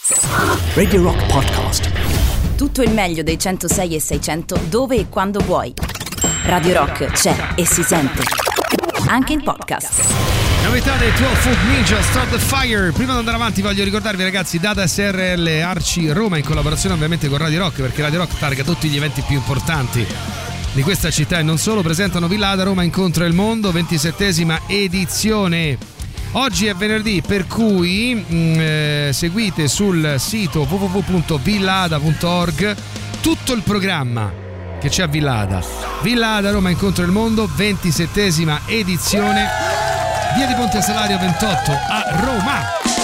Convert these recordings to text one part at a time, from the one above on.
Radio Rock Podcast. Tutto il meglio dei 106 e 600 dove e quando vuoi. Radio Rock c'è e si sente anche in podcast. Novità dei 12 Foot Ninja, Start the Fire. Prima di andare avanti voglio ricordarvi, ragazzi, Data SRL Arci Roma, in collaborazione ovviamente con Radio Rock, perché Radio Rock targa tutti gli eventi più importanti di questa città e non solo, presentano Villada Roma Incontra il Mondo, 27esima edizione. Oggi è venerdì, per cui seguite sul sito www.villada.org tutto il programma che c'è a Villada. Villada Roma Incontra il Mondo, 27esima edizione, via di Ponte Salario 28 a Roma.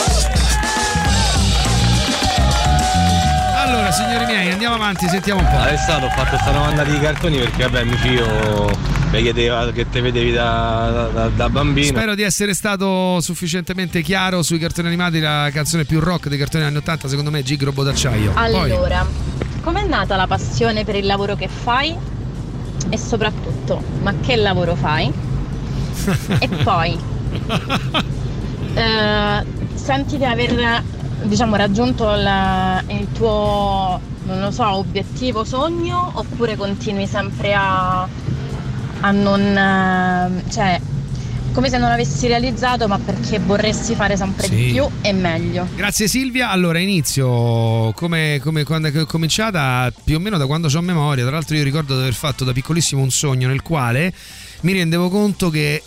Allora, signori miei, andiamo avanti, sentiamo un po'. Alessandro, ho fatto sta domanda di cartoni perché vabbè, mio figlio mi chiedeva che te vedevi da bambino. Spero di essere stato sufficientemente chiaro sui cartoni animati. La canzone più rock dei cartoni anni 80 secondo me è Gig Robot d'acciaio. Allora, com'è nata la passione per il lavoro che fai? E soprattutto, ma che lavoro fai? E poi senti di aver, diciamo, raggiunto il tuo, non lo so, obiettivo, sogno, oppure continui sempre a non, cioè, come se non avessi realizzato, ma perché vorresti fare sempre di più e meglio. Grazie Silvia. Allora, inizio come quando è cominciata, più o meno da quando ho memoria. Tra l'altro io ricordo di aver fatto da piccolissimo un sogno nel quale mi rendevo conto che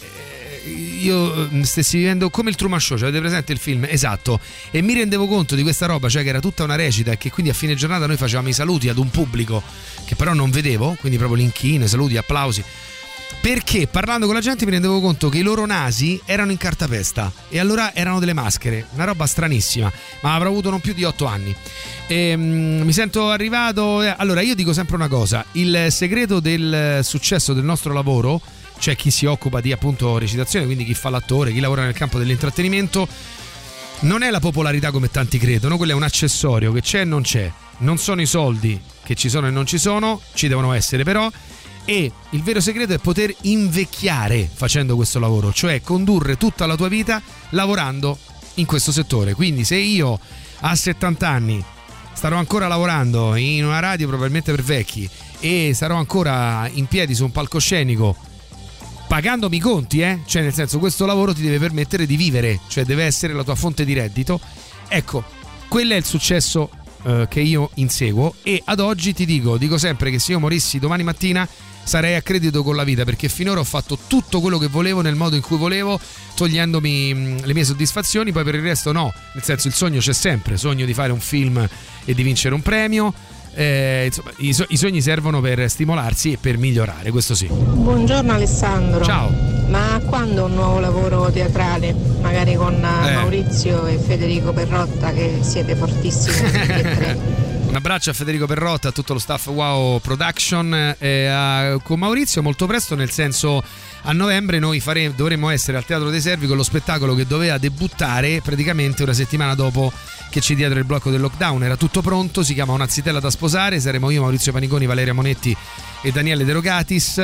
io stessi vivendo come il Truman Show, cioè avete presente il film? Esatto. E mi rendevo conto di questa roba, cioè che era tutta una recita e che quindi a fine giornata noi facevamo i saluti ad un pubblico che però non vedevo, quindi proprio l'inchino, saluti, applausi, perché parlando con la gente mi rendevo conto che i loro nasi erano in cartapesta e allora erano delle maschere, una roba stranissima, ma avrò avuto non più di 8 anni e mi sento arrivato. Allora, io dico sempre una cosa: il segreto del successo del nostro lavoro, cioè chi si occupa di appunto recitazione, quindi chi fa l'attore, chi lavora nel campo dell'intrattenimento, non è la popolarità come tanti credono, quello è un accessorio che c'è e non c'è, non sono i soldi che ci sono e non ci sono, ci devono essere però, e il vero segreto è poter invecchiare facendo questo lavoro, cioè condurre tutta la tua vita lavorando in questo settore. Quindi se io a 70 anni starò ancora lavorando in una radio probabilmente per vecchi e sarò ancora in piedi su un palcoscenico pagandomi i conti, cioè nel senso, questo lavoro ti deve permettere di vivere, cioè deve essere la tua fonte di reddito. Ecco, quello è il successo che io inseguo, e ad oggi ti dico sempre che se io morissi domani mattina sarei a credito con la vita, perché finora ho fatto tutto quello che volevo nel modo in cui volevo, togliendomi le mie soddisfazioni. Poi per il resto no, nel senso, il sogno c'è sempre, sogno di fare un film e di vincere un premio. Insomma, i sogni servono per stimolarsi e per migliorare, questo sì. Buongiorno Alessandro. Ciao. Ma quando un nuovo lavoro teatrale? Magari con Maurizio e Federico Perrotta, che siete fortissimi tutti e tre. Un abbraccio a Federico Perrotta, a tutto lo staff Wow Production, con Maurizio molto presto, nel senso, a novembre noi dovremmo essere al Teatro dei Servi con lo spettacolo che doveva debuttare praticamente una settimana dopo che ci diedero il blocco del lockdown. Era tutto pronto, si chiama Una zitella da sposare, saremo io, Maurizio Paniconi, Valeria Monetti e Daniele De Rogatis,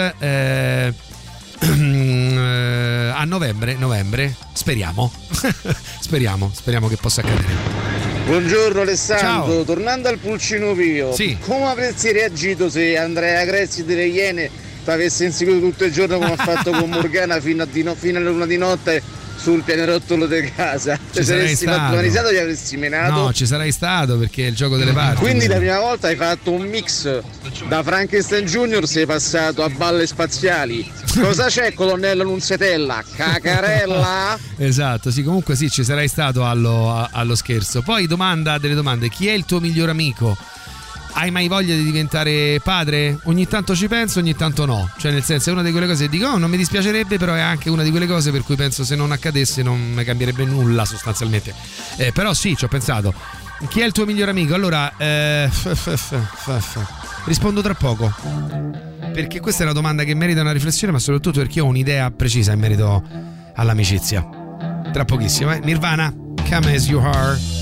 a novembre, speriamo speriamo che possa accadere. Buongiorno Alessandro. Ciao. Tornando al Pulcino Pio, sì, come avresti reagito se Andrea Grezzi delle Iene ti avesse inseguito tutto il giorno come ha fatto con Morgana fino alla luna di notte sul pianerottolo di casa? Ci saresti fatto una risata o gli avresti menato? No, ci sarei stato, perché è il gioco delle parti. Quindi la prima volta hai fatto un mix da Frankenstein Junior, sei passato a balle spaziali. Cosa c'è, colonnello Nunziatella? Cacarella? Esatto, sì, comunque sì, ci sarei stato allo scherzo. Poi delle domande: chi è il tuo miglior amico? Hai mai voglia di diventare padre? Ogni tanto ci penso, ogni tanto no. Cioè, nel senso, è una di quelle cose che dico, non mi dispiacerebbe, però è anche una di quelle cose per cui penso se non accadesse non mi cambierebbe nulla sostanzialmente. Però sì, ci ho pensato. Chi è il tuo miglior amico? Allora, rispondo tra poco, perché questa è una domanda che merita una riflessione, ma soprattutto perché ho un'idea precisa in merito all'amicizia. Tra pochissimo, Nirvana, Come As You Are.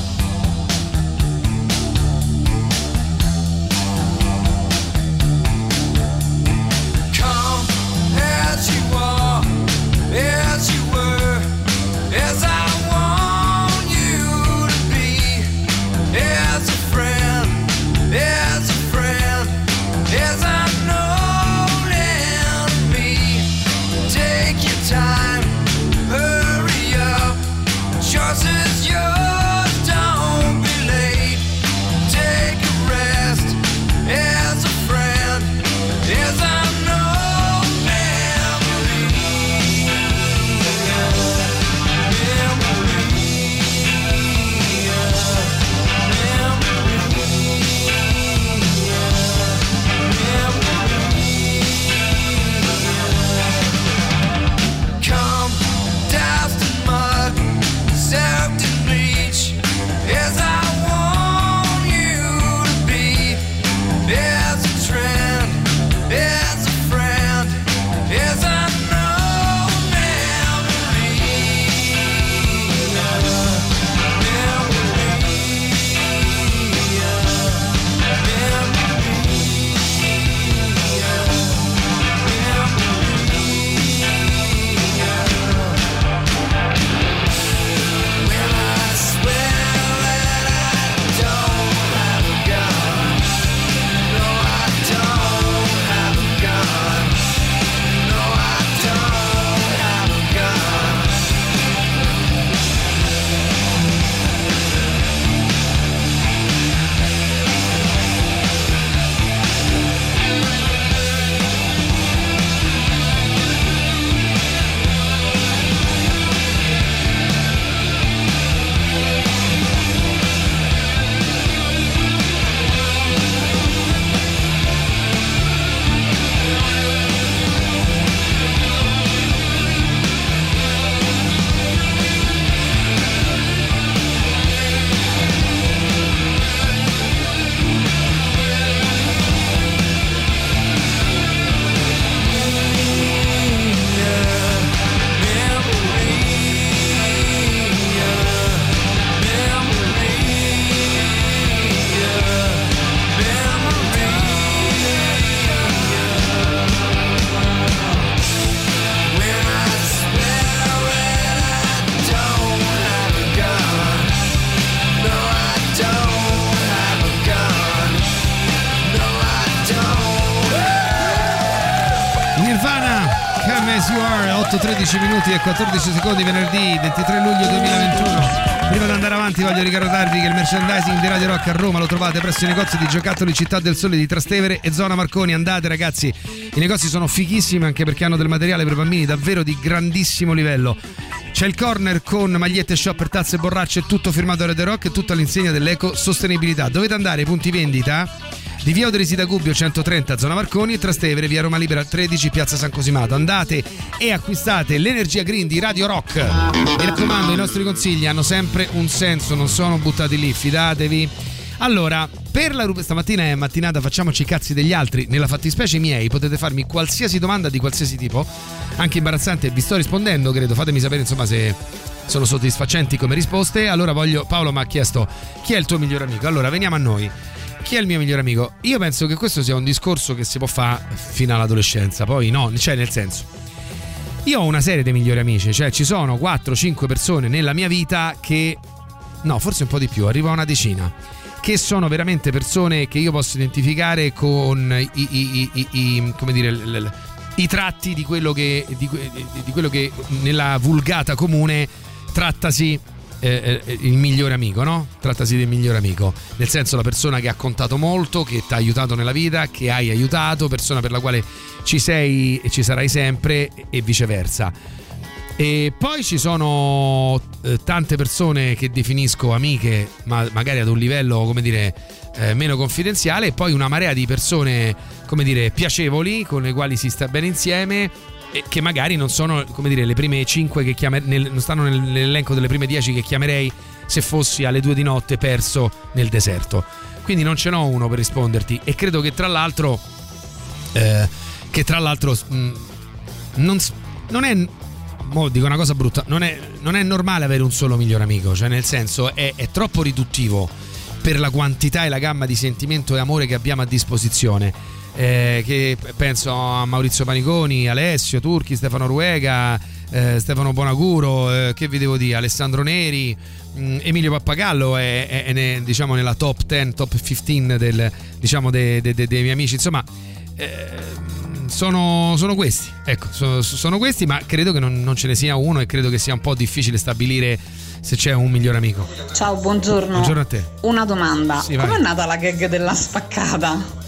As you were, as I want you to be. As You Are, 8:13 minuti e 14 secondi, venerdì 23 luglio 2021. Prima di andare avanti voglio ricordarvi che il merchandising di Radio Rock a Roma lo trovate presso i negozi di giocattoli Città del Sole di Trastevere e zona Marconi. Andate ragazzi, i negozi sono fighissimi anche perché hanno del materiale per bambini davvero di grandissimo livello. C'è il corner con magliette, shopper, tazze, borracce, tutto firmato da Radio Rock e tutto all'insegna dell'eco-sostenibilità. Dovete andare ai punti vendita di via Oderisida Gubbio 130 zona Marconi e Trastevere via Roma Libera 13 piazza San Cosimato. Andate e acquistate l'energia green di Radio Rock. Mi raccomando, i nostri consigli hanno sempre un senso, non sono buttati lì, fidatevi. Allora, per la rubrica stamattina è mattinata facciamoci i cazzi degli altri, nella fattispecie miei. Potete farmi qualsiasi domanda di qualsiasi tipo, anche imbarazzante, vi sto rispondendo, credo. Fatemi sapere insomma se sono soddisfacenti come risposte. Allora Paolo mi ha chiesto chi è il tuo migliore amico. Allora veniamo a noi. Chi è il mio migliore amico? Io penso che questo sia un discorso che si può fare fino all'adolescenza, poi no, cioè nel senso, io ho una serie di migliori amici, cioè ci sono 4-5 persone nella mia vita che, no, forse un po' di più, arriva a una decina, che sono veramente persone che io posso identificare con come dire, i tratti di quello che nella vulgata comune trattasi il migliore amico, no? Trattasi del migliore amico, nel senso la persona che ha contato molto, che ti ha aiutato nella vita, che hai aiutato, persona per la quale ci sei e ci sarai sempre e viceversa. E poi ci sono tante persone che definisco amiche, ma magari ad un livello, come dire, meno confidenziale, e poi una marea di persone, come dire, piacevoli, con le quali si sta bene insieme, che magari non sono, come dire, le prime 5 che non stanno nell'elenco delle prime 10 che chiamerei se fossi alle 2 di notte perso nel deserto. Quindi non ce n'ho uno per risponderti, e credo che tra l'altro non è, mo dico una cosa brutta, non è normale avere un solo migliore amico, cioè nel senso è troppo riduttivo per la quantità e la gamma di sentimento e amore che abbiamo a disposizione. Che penso a Maurizio Paniconi, Alessio Turchi, Stefano Ruega, Stefano Bonaguro, che vi devo dire, Alessandro Neri, Emilio Pappagallo è diciamo nella top 10, top 15 dei miei amici, insomma sono questi, ecco, sono questi, ma credo che non ce ne sia uno, e credo che sia un po' difficile stabilire se c'è un migliore amico. Ciao, buongiorno. Buongiorno a te. Una domanda, sì, com'è nata la gag della spaccata?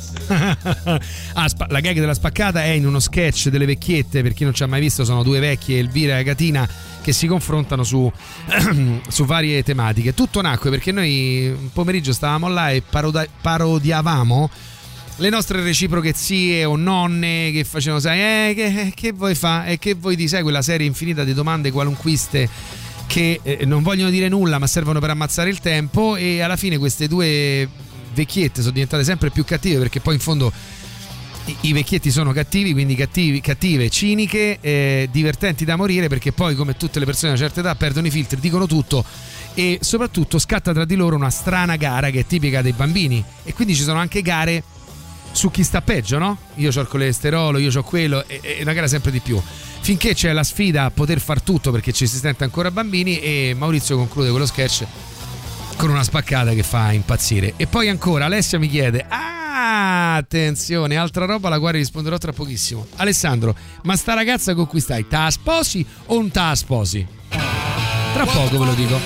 La gag della spaccata è in uno sketch delle vecchiette. Per chi non ci ha mai visto, sono due vecchie, Elvira e Agatina, che si confrontano su varie tematiche. Tutto nacque perché noi un pomeriggio stavamo là e parodiavamo le nostre reciproche zie o nonne che facevano, sai, che vuoi fa? E che vuoi di, sai, quella serie infinita di domande qualunquiste che non vogliono dire nulla ma servono per ammazzare il tempo. E alla fine queste due vecchiette sono diventate sempre più cattive, perché poi in fondo i vecchietti sono cattivi, quindi cattive, ciniche, divertenti da morire, perché poi, come tutte le persone di una certa età, perdono i filtri, dicono tutto, e soprattutto scatta tra di loro una strana gara che è tipica dei bambini, e quindi ci sono anche gare su chi sta peggio, no? Io c'ho il colesterolo, io c'ho quello, e una gara sempre di più, finché c'è la sfida a poter far tutto perché ci si sente ancora bambini. E Maurizio conclude quello sketch con una spaccata che fa impazzire. E poi ancora Alessia mi chiede, attenzione, altra roba alla quale risponderò tra pochissimo. Alessandro, ma sta ragazza con cui stai, ta sposi o non ta sposi? Tra poco ve lo dico.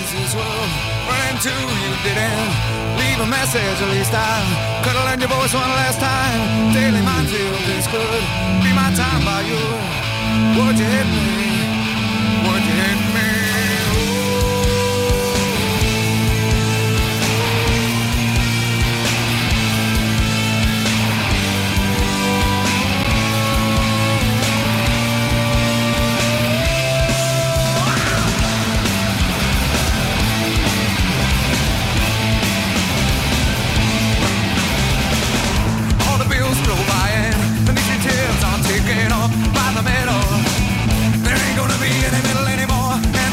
By the middle, there ain't gonna be any middle anymore. And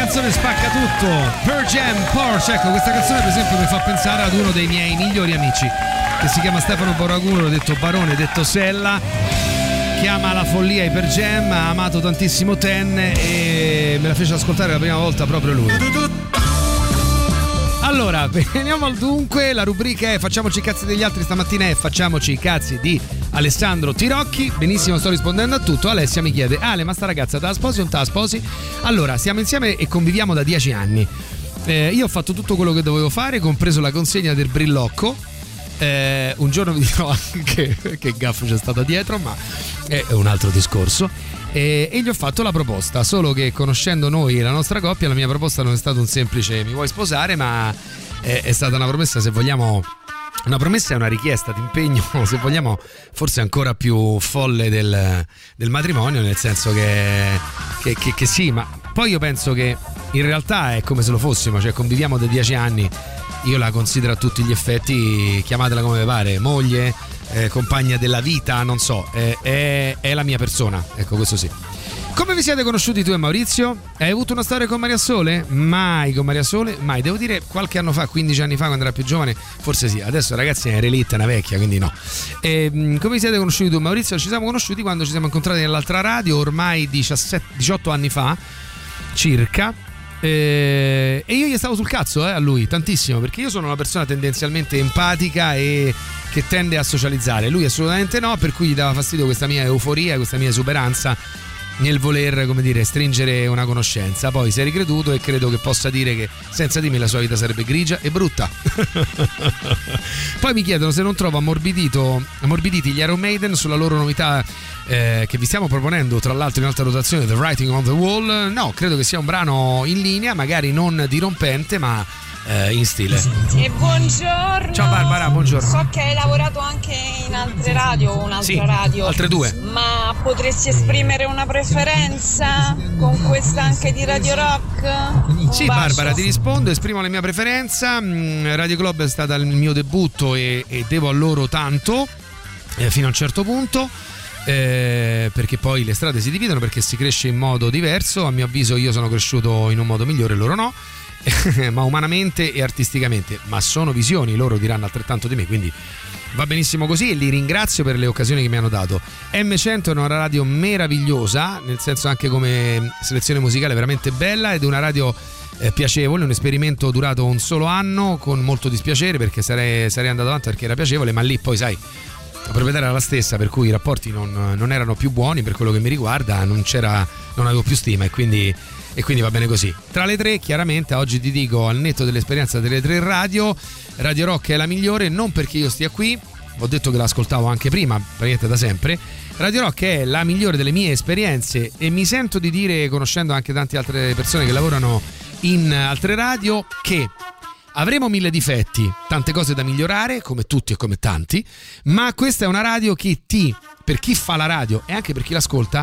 canzone spacca tutto. Pearl Jam, Porsche. Ecco, questa canzone per esempio mi fa pensare ad uno dei miei migliori amici che si chiama Stefano Boragulo, detto Barone, detto Sella, che ama la follia Pearl Jam, ha amato tantissimo Ten e me la fece ascoltare la prima volta proprio lui. Allora, veniamo al dunque. La rubrica è Facciamoci i cazzi degli altri. Stamattina è Facciamoci i cazzi di Alessandro Tirocchi. Benissimo, sto rispondendo a tutto. Alessia mi chiede: Ale, ma sta ragazza te la sposi o non te la sposi? Allora, stiamo insieme e conviviamo da 10 anni. Io ho fatto tutto quello che dovevo fare, compreso la consegna del brillocco. Un giorno vi dirò anche che gaffo c'è stata dietro, ma è un altro discorso. E gli ho fatto la proposta, solo che conoscendo noi e la nostra coppia, la mia proposta non è stata un semplice mi vuoi sposare, ma è stata una promessa, se vogliamo. Una promessa è una richiesta d'impegno, se vogliamo, forse ancora più folle del matrimonio, nel senso che sì, ma poi io penso che in realtà è come se lo fossimo, cioè conviviamo da 10 anni, io la considero a tutti gli effetti, chiamatela come pare, moglie, compagna della vita, non so, è la mia persona, ecco, questo sì. Come vi siete conosciuti tu e Maurizio? Hai avuto una storia con Maria Sole? Mai con Maria Sole, mai. Devo dire qualche anno fa, 15 anni fa, quando era più giovane, forse sì. Adesso ragazzi è relitta, una vecchia, quindi no. Come vi siete conosciuti tu e Maurizio? Ci siamo conosciuti quando ci siamo incontrati nell'altra radio, ormai 18 anni fa circa. E io gli stavo sul cazzo a lui tantissimo, perché io sono una persona tendenzialmente empatica e che tende a socializzare, lui assolutamente no, per cui gli dava fastidio questa mia euforia, questa mia esuberanza nel voler, come dire, stringere una conoscenza. Poi si è ricreduto e credo che possa dire che senza di me la sua vita sarebbe grigia e brutta. Poi mi chiedono se non trovo ammorbiditi gli Iron Maiden sulla loro novità che vi stiamo proponendo, tra l'altro in alta rotazione, The Writing on the Wall. No, credo che sia un brano in linea, magari non dirompente, ma in stile. E buongiorno. Ciao Barbara, buongiorno. So che hai lavorato anche in altre radio, un'altra radio. Altre due. Ma potresti esprimere una preferenza con questa anche di Radio Rock? Sì, Barbara, ti rispondo, esprimo la mia preferenza. Radio Club è stata il mio debutto e devo a loro tanto, fino a un certo punto. Perché poi le strade si dividono, perché si cresce in modo diverso. A mio avviso io sono cresciuto in un modo migliore, loro no. Ma umanamente e artisticamente, ma sono visioni, loro diranno altrettanto di me, quindi va benissimo così e li ringrazio per le occasioni che mi hanno dato. M100 è una radio meravigliosa, nel senso anche come selezione musicale veramente bella, ed è una radio piacevole, un esperimento durato un solo anno con molto dispiacere, perché sarei andato avanti perché era piacevole, ma lì poi sai, la proprietaria era la stessa, per cui i rapporti non erano più buoni per quello che mi riguarda, non avevo più stima e quindi va bene così. Tra le tre, chiaramente, oggi ti dico, al netto dell'esperienza delle tre radio Rock è la migliore, non perché io stia qui, ho detto che l'ascoltavo anche prima, praticamente da sempre. Radio Rock è la migliore delle mie esperienze e mi sento di dire, conoscendo anche tante altre persone che lavorano in altre radio, che avremo 1000 difetti, tante cose da migliorare, come tutti e come tanti, ma questa è una radio che per chi fa la radio e anche per chi l'ascolta,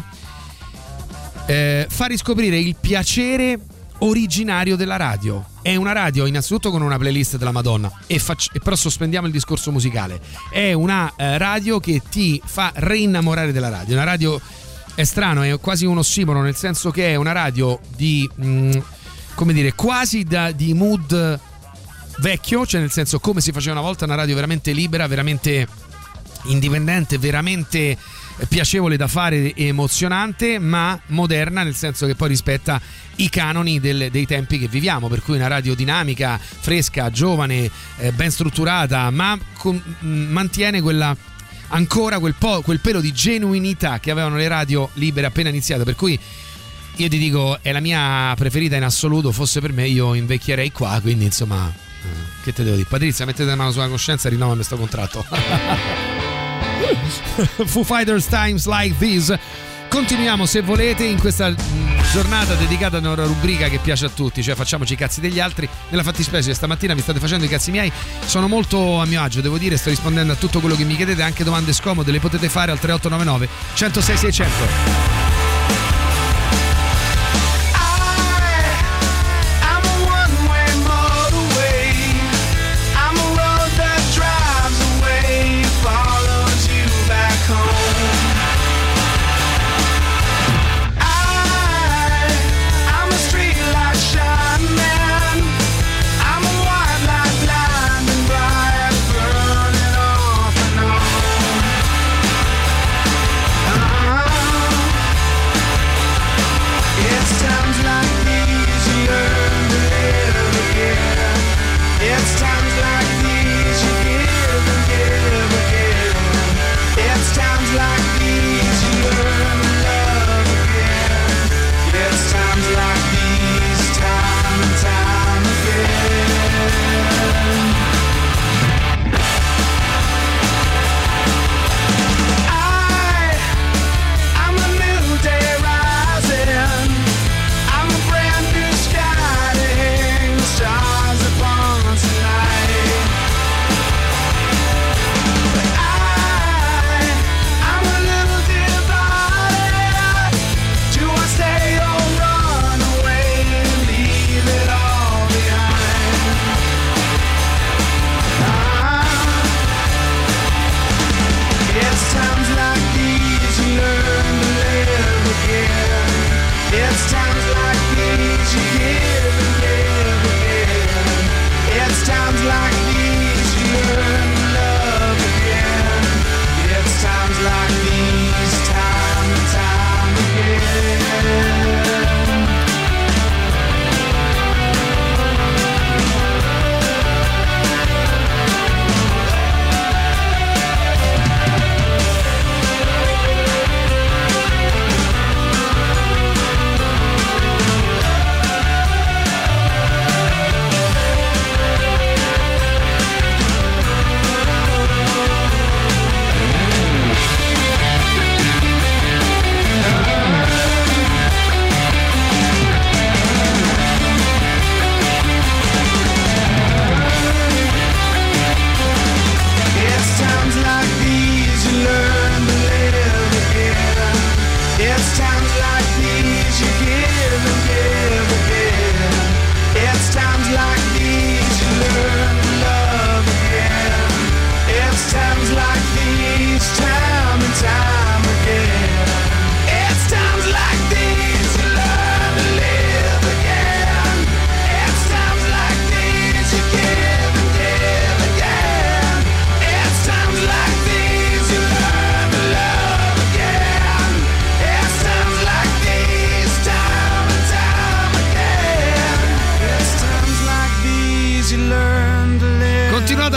fa riscoprire il piacere originario della radio. È una radio innanzitutto con una playlist della Madonna e però sospendiamo il discorso musicale. È una radio che ti fa reinnamorare della radio. Una radio, è strano, è quasi un ossimoro, nel senso che è una radio di come dire, quasi di mood vecchio, cioè nel senso come si faceva una volta, una radio veramente libera, veramente indipendente, veramente piacevole da fare e emozionante, ma moderna, nel senso che poi rispetta i canoni dei tempi che viviamo, per cui una radio dinamica, fresca, giovane, ben strutturata, ma mantiene ancora quel pelo di genuinità che avevano le radio libere appena iniziate, per cui io ti dico è la mia preferita in assoluto. Fosse per me io invecchierei qua, quindi insomma che te devo dire? Patrizia, mettete la mano sulla coscienza e rinnovami questo contratto. Foo Fighters, Times Like This. Continuiamo, se volete, in questa giornata dedicata a una rubrica che piace a tutti, cioè facciamoci i cazzi degli altri. Nella fattispecie stamattina vi state facendo i cazzi miei, sono molto a mio agio, devo dire, sto rispondendo a tutto quello che mi chiedete, anche domande scomode le potete fare al 3899 106 600. I'm a street light shine.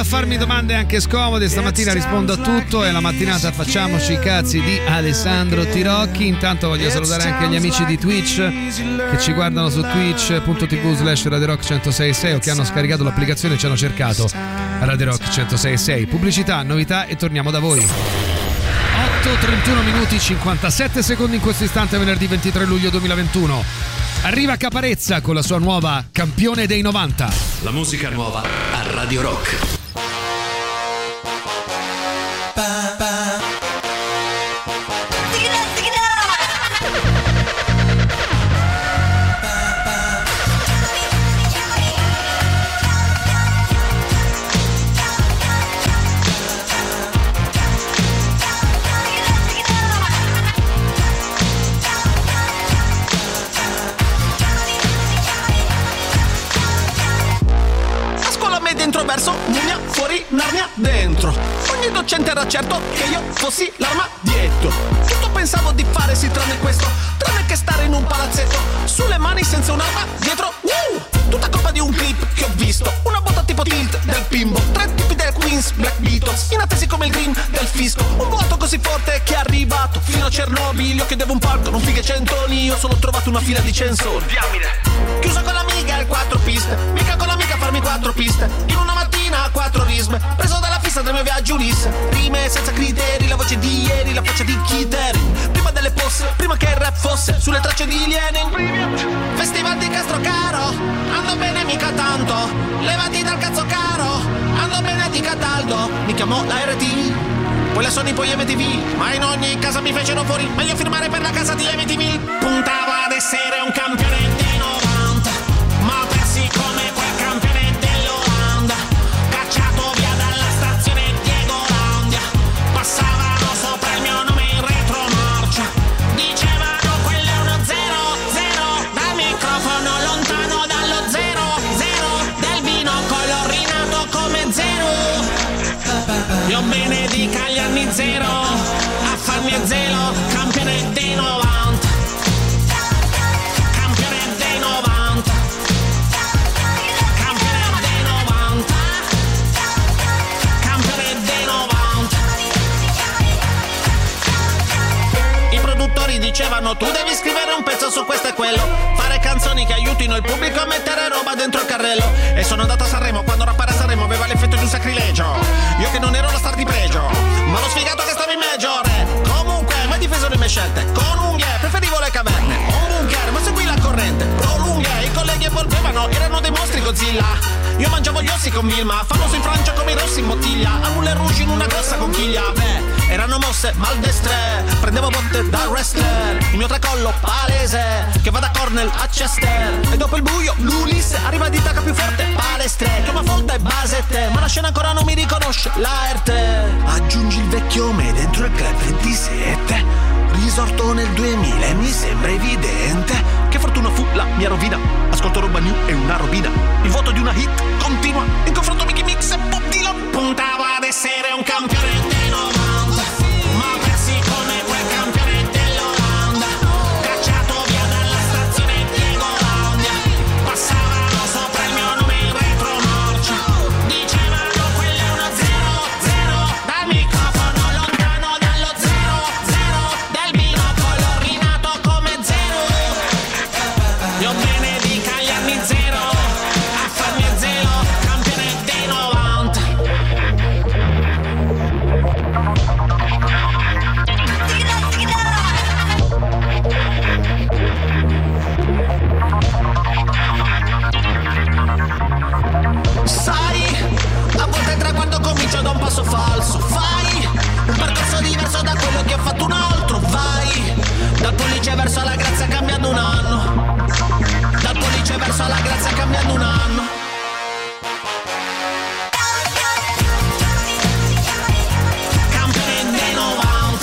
farmi domande anche scomode, stamattina rispondo a tutto. È la mattinata Facciamoci i cazzi di Alessandro Tirocchi. Intanto voglio salutare anche gli amici di Twitch che ci guardano su twitch.tv/Radio Rock 106.6 o che hanno scaricato l'applicazione e ci hanno cercato Radio Rock 106.6. Pubblicità, novità e torniamo da voi. 8:31 minuti 57 secondi in questo istante, venerdì 23 luglio 2021. Arriva Caparezza con la sua nuova Campione dei 90. La musica nuova a Radio Rock. Dentro verso Narnia, fuori Narnia, dentro. Ogni docente era certo che io fossi l'armadietto. Tutto pensavo di fare sì tranne questo, tranne che stare in un palazzetto sulle mani senza un'arma dietro. Tutta colpa di un clip che ho visto, una botta tipo tilt del Pimbo, 3 tipi del Queens, Black Beatles, inattesi come il green del fisco. Un vuoto così forte che è arrivato fino a Chernobyl. Io chiedevo un palco, non fighe centoni, io solo ho trovato una fila di censori. Chiuso con l'amica e 4 piste, mica con l'amica farmi 4 piste. In una mattina 4 risme, preso dalla fissa del mio viaggio Ulisse. Rime senza criteri, la voce di ieri, la faccia di Kiteri. Prima delle posse, prima che il rap fosse sulle tracce di Lenin. Festival di Castrocaro, ando bene mica tanto. Levati dal cazzo caro, ando bene di Cataldo. Mi chiamò la RT, poi la Sony, poi MTV. Ma in ogni casa mi fecero fuori, meglio firmare per la casa di MTV. Puntavo ad essere un campione dei 90, ma persi come quel campione dell'Olanda. Cacciato via dalla stazione Diegolandia, passavano sopra il mio nome in retromarcia. Dicevano quello è uno 0-0, dal microfono lontano dallo 0-0, del binocolo rinato come zero. Io benedica gli anni 0, a farmi a zero, campione dei 90. Campione dei 90. Campione dei 90. Campione dei 90. I produttori dicevano tu devi scrivere un pezzo su questo e quello, fare canzoni che aiutino il pubblico a mettere roba dentro il carrello. E sono andato a Sanremo quando rappare a Sanremo aveva l'effetto di un sacrilegio. Io che non ero la star di pregio, ma lo sfigato che stava in major. Comunque mai difeso le mie scelte, con unghie preferivo le caverne. Un bunker ma seguì la corrente, prolunghe i colleghi evolvevano, erano dei mostri Godzilla. Io mangiavo gli ossi con Vilma, famoso in Francia come i rossi in bottiglia. A Moulin Rouge in una grossa conchiglia. Beh, erano mosse maldestre, prendevo botte da wrestler. Il mio tracollo palese, che va da Cornell a Chester. E dopo il buio l'Ulisse arriva di tacca più forte, palestre, chiama folta e basette. Ma la scena ancora non mi riconosce, l'arte. Aggiungi il vecchio me dentro il club 27. Risorto nel 2000 e mi sembra evidente che fortuna fu la mia rovina. Ascolto roba new e una robina. Il voto di una hit continua in confronto Mickey Mix e Bob Dylan. Puntavo ad essere un campione dei 90, ma persi come quel campione dell'Olanda. Cacciato via dalla stazione Diegolandia, passavano sopra il mio nome in retromarcia. Dicevano quello è uno 0-0, dal microfono lontano dallo 0-0, del binocolo rinato come zero. Io benedica gli anni 0, a farmi a zero, campione dei 90. Sai, a volte il traguardo comincia da un passo falso. Fai un percorso diverso da quello che ho fatto un altro. Vai dal pollice verso la grazia cambiando un anno. Dal pollice verso la grazia cambiando un anno. Campione dei 90.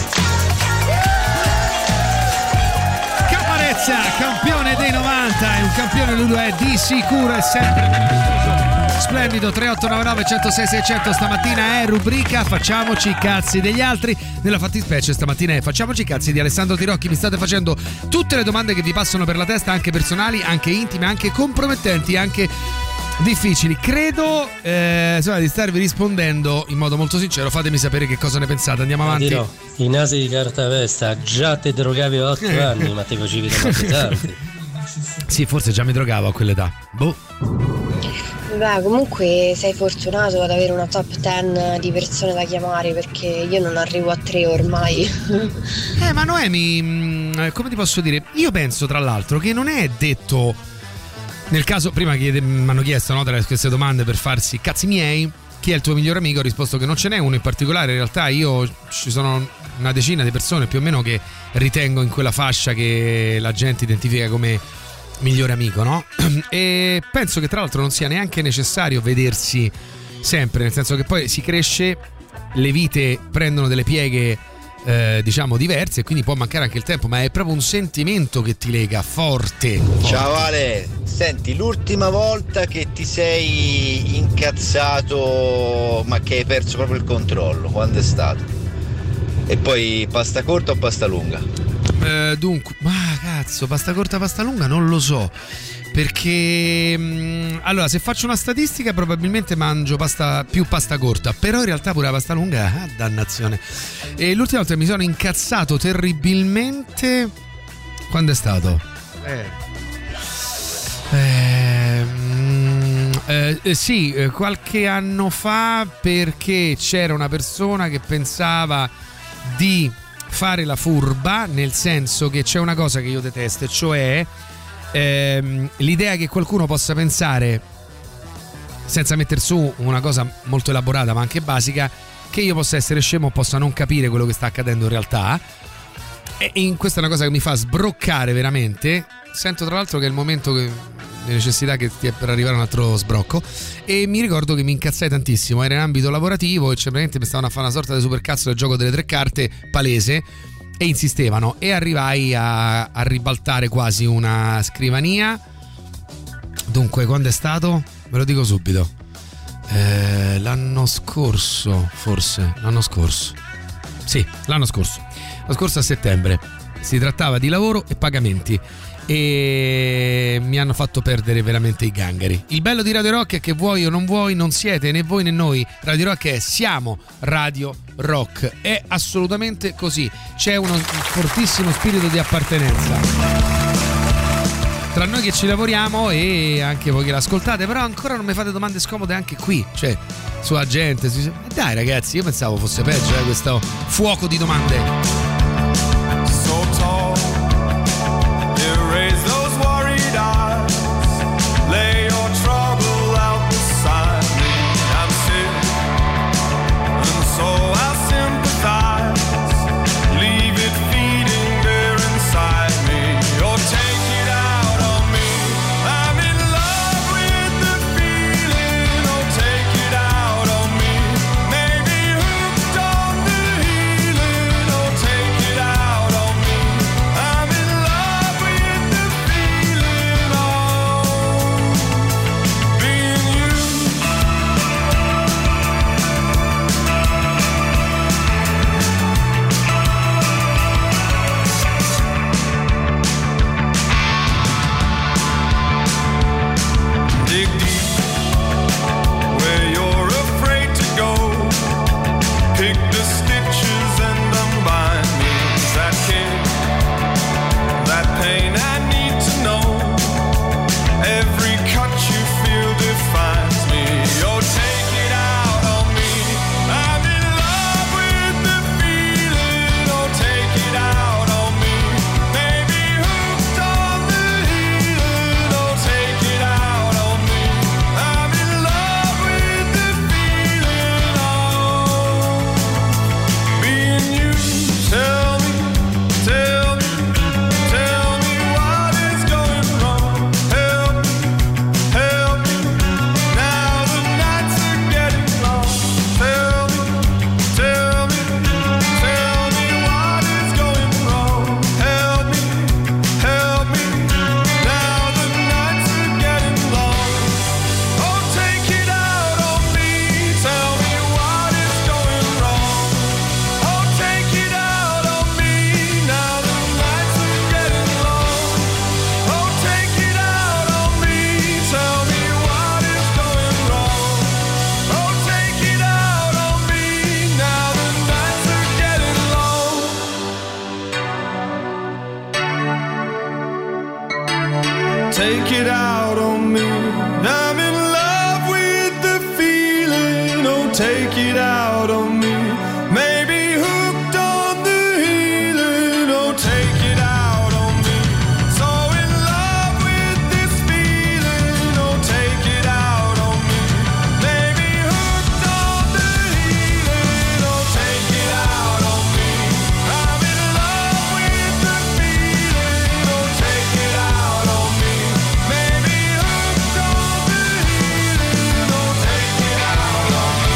Caparezza, campione dei 90, è un campione, lui lo è di sicuro, è sempre splendido. 3899 106 600. Stamattina è rubrica Facciamoci i cazzi degli altri. Nella fattispecie stamattina è Facciamoci i cazzi di Alessandro Tirocchi. Mi state facendo tutte le domande che vi passano per la testa, anche personali, anche intime, anche compromettenti, anche difficili. Credo di starvi rispondendo in modo molto sincero. Fatemi sapere che cosa ne pensate. Andiamo avanti. Dirò, i nasi di cartapesta, già te drogavi a 8 anni, ma te facevi da tanti. Sì, forse già mi drogavo a quell'età. Boh. Beh, comunque sei fortunato ad avere una top 10 di persone da chiamare, perché io non arrivo a 3 ormai. Ma Noemi, come ti posso dire? Io penso tra l'altro che non è detto, nel caso, prima mi hanno chiesto, no, tra queste domande per farsi cazzi miei, chi è il tuo migliore amico? Ho risposto che non ce n'è uno in particolare. In realtà ci sono una decina di persone più o meno che ritengo in quella fascia che la gente identifica come migliore amico, no? E penso che tra l'altro non sia neanche necessario vedersi sempre, nel senso che poi si cresce, le vite prendono delle pieghe diciamo diverse, e quindi può mancare anche il tempo, ma è proprio un sentimento che ti lega forte. Ciao Ale, senti, l'ultima volta che ti sei incazzato ma che hai perso proprio il controllo, quando è stato? E poi pasta corta o pasta lunga? Dunque, ma cazzo, pasta corta, pasta lunga non lo so, perché allora, se faccio una statistica probabilmente mangio più pasta corta, però in realtà pure la pasta lunga, dannazione. E l'ultima volta che mi sono incazzato terribilmente, quando è stato? Sì, qualche anno fa, perché c'era una persona che pensava di fare la furba, nel senso che c'è una cosa che io detesto, cioè l'idea che qualcuno possa pensare, senza metter su una cosa molto elaborata ma anche basica, che io possa essere scemo o possa non capire quello che sta accadendo in realtà. E questa è una cosa che mi fa sbroccare veramente. Sento tra l'altro che è il momento di necessità che ti è per arrivare un altro sbrocco, e mi ricordo che mi incazzai tantissimo. Era in ambito lavorativo e praticamente mi stavano a fare una sorta di supercazzo del gioco delle 3 carte palese, e insistevano, e arrivai a ribaltare quasi una scrivania. Dunque, quando è stato? Ve lo dico subito. L'anno scorso, forse. L'anno scorso. Sì, l'anno scorso. Lo scorso a settembre. Si trattava di lavoro e pagamenti, e mi hanno fatto perdere veramente i gangheri. Il bello di Radio Rock è che vuoi o non vuoi, non siete né voi né noi. Radio Rock è siamo Radio Rock, è assolutamente così. C'è un fortissimo spirito di appartenenza tra noi che ci lavoriamo e anche voi che l'ascoltate. Però ancora non mi fate domande scomode anche qui, cioè sulla gente. Dai ragazzi, io pensavo fosse peggio questo fuoco di domande. Raise those worried eyes, lay your trouble out beside me. I'm sick, and so I sympathize. Leave it feeding there inside me, or take it out on me. I'm in love with the feeling, or take it out on me. Maybe hooked on the healing, or take take it out on me. I'm in love with the feeling, oh take it out on me. Maybe hooked on the healing, oh take it out on me. So in love with this feeling, oh take it out on me. Maybe hooked on the healing, oh take it out on me. I'm in love with the feeling, oh take it out on me. Maybe hooked on the healing, oh take it out on me.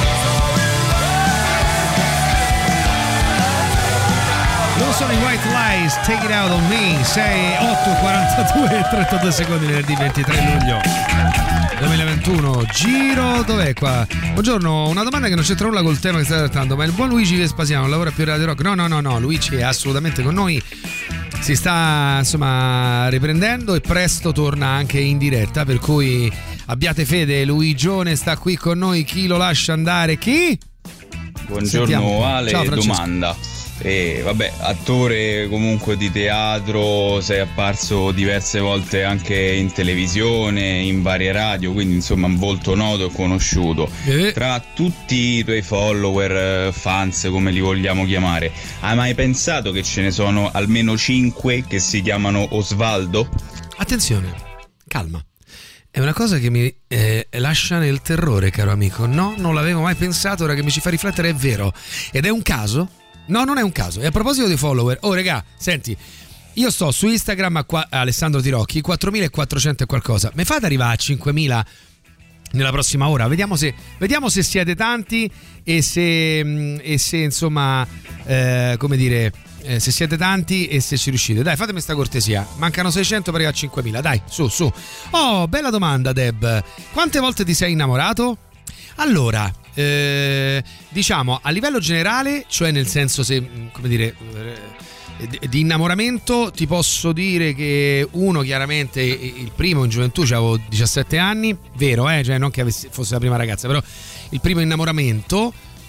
Non sono i White Lies, Take It Out on Me. 6, 8, 42 e 32 secondi, venerdì 23 luglio 2021. Giro, dov'è qua? Buongiorno, una domanda che non c'entra nulla col tema che state trattando, ma il buon Luigi Vespasiano lavora più a Radio Rock? No, Luigi è assolutamente con noi, si sta insomma riprendendo e presto torna anche in diretta, per cui abbiate fede, Luigione sta qui con noi. Chi lo lascia andare? Chi? Buongiorno. Sentiamo. Ale, Ciao, Francesco. domanda. Vabbè, attore comunque di teatro, sei apparso diverse volte anche in televisione, in varie radio, quindi insomma un volto noto e conosciuto. Tra tutti i tuoi follower, fans, come li vogliamo chiamare, hai mai pensato che ce ne sono almeno 5 che si chiamano Osvaldo? Attenzione, calma. È una cosa che mi lascia nel terrore, caro amico. No, non l'avevo mai pensato, ora che mi ci fa riflettere è vero. Ed è un caso? No, non è un caso. E a proposito dei follower, oh regà, senti, io sto su Instagram a Alessandro Tirocchi, 4.400 e qualcosa. Mi fate arrivare a 5.000 nella prossima ora? Vediamo se siete tanti e se insomma, come dire, se siete tanti e se ci riuscite. Dai, fatemi sta cortesia. Mancano 600 per arrivare a 5.000. Dai, su. Oh, bella domanda, Deb. Quante volte ti sei innamorato? Allora, diciamo a livello generale, cioè nel senso, se come dire, di innamoramento ti posso dire che uno, chiaramente il primo in gioventù, avevo 17 anni, vero, cioè non che fosse la prima ragazza, però il primo innamoramento,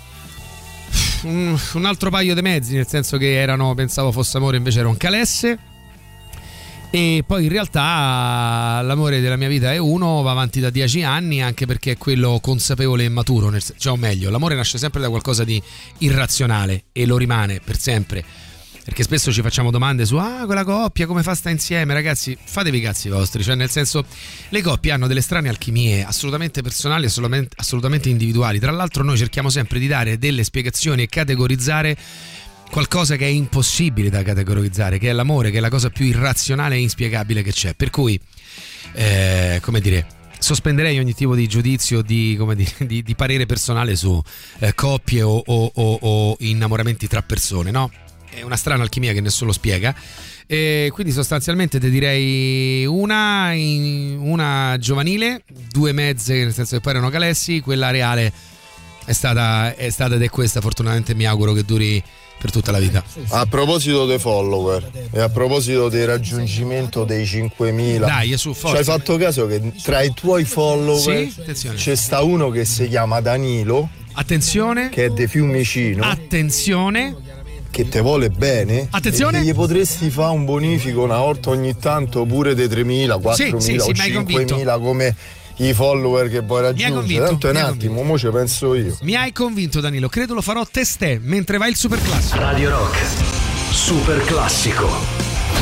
un altro paio di mezzi, nel senso che pensavo fosse amore, invece era un calesse. E poi in realtà l'amore della mia vita è uno, va avanti da 10 anni, anche perché è quello consapevole e maturo, cioè, o meglio, l'amore nasce sempre da qualcosa di irrazionale e lo rimane per sempre, perché spesso ci facciamo domande su quella coppia come fa sta insieme. Ragazzi, fatevi i cazzi vostri, cioè nel senso, le coppie hanno delle strane alchimie assolutamente personali, assolutamente individuali. Tra l'altro noi cerchiamo sempre di dare delle spiegazioni e categorizzare qualcosa che è impossibile da categorizzare, che è l'amore, che è la cosa più irrazionale e inspiegabile che c'è. Per cui, come dire, sospenderei ogni tipo di giudizio, di parere personale su coppie o innamoramenti tra persone, no? È una strana alchimia che nessuno spiega. E quindi sostanzialmente ti direi una giovanile, 2 mezze, nel senso che poi erano calessi, quella reale è stata ed è questa, fortunatamente mi auguro che duri per tutta la vita. A proposito dei follower e a proposito del raggiungimento dei 5.000, dai, su, forza. Ci hai fatto caso che tra i tuoi follower c'è sta uno che si chiama Danilo, attenzione, che è di Fiumicino, attenzione, che te vuole bene, attenzione, e gli potresti fare un bonifico una volta ogni tanto, pure dei 3.000, 4.000 o 5.000 come i follower che vuoi raggiungere. Tanto è un attimo, mo ci penso io. Mi hai convinto, Danilo, credo lo farò testè mentre va il super classico. Radio Rock super classico.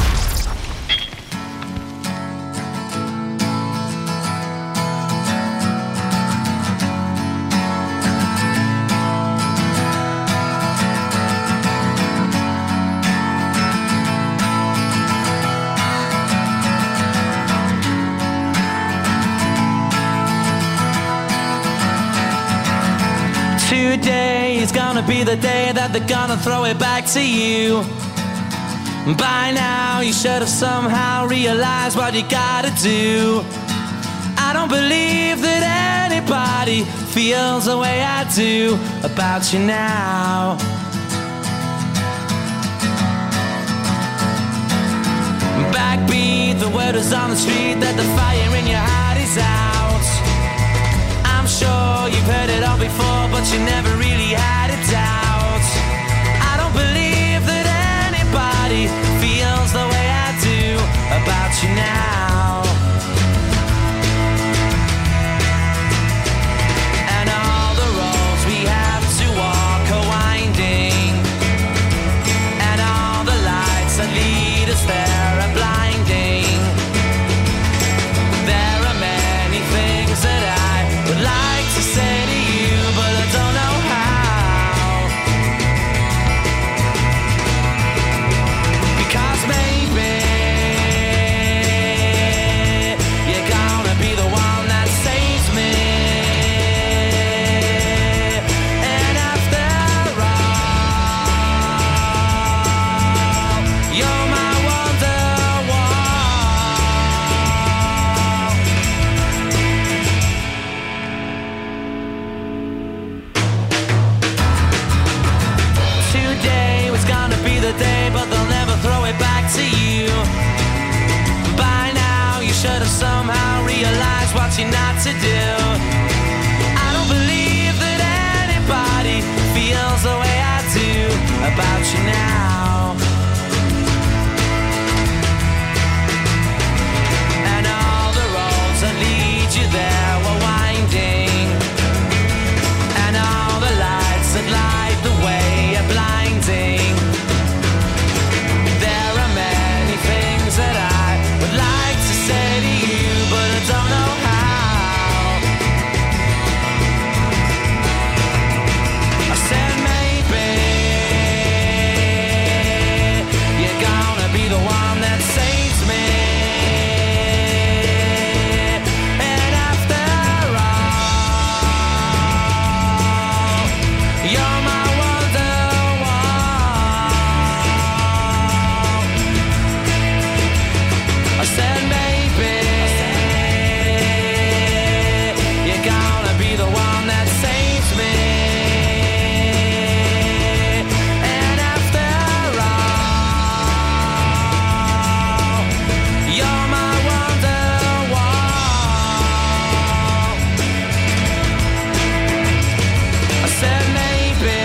Today is gonna be the day that they're gonna throw it back to you. By now you should have somehow realized what you gotta do. I don't believe that anybody feels the way I do about you now. Backbeat, the word is on the street that the fire in your heart is out. I'm sure you've heard it all before, but you never really had a doubt. I don't believe that anybody feels the way I do about you now. speed is there and blinding. There are many things that I would like to say to you, but I don't know how. Because maybe you're gonna be the one that saves me. And after all, you're my Wonderwall. 'Today was gonna be the day, but they'll never throw it back to you. By now you should have somehow realized what you're not to do. I don't believe that anybody feels the way I do about you now. And all the roads that lead you there were winding, and all the lights that light the way are blinding. There are many things that I would like to say to you, but I don't know how. I said maybe you're gonna be the one that saves me. And after all, you're my Wonderwall. I said maybe you're gonna be the one that saves me. And after all, you're my Wonderwall. I said maybe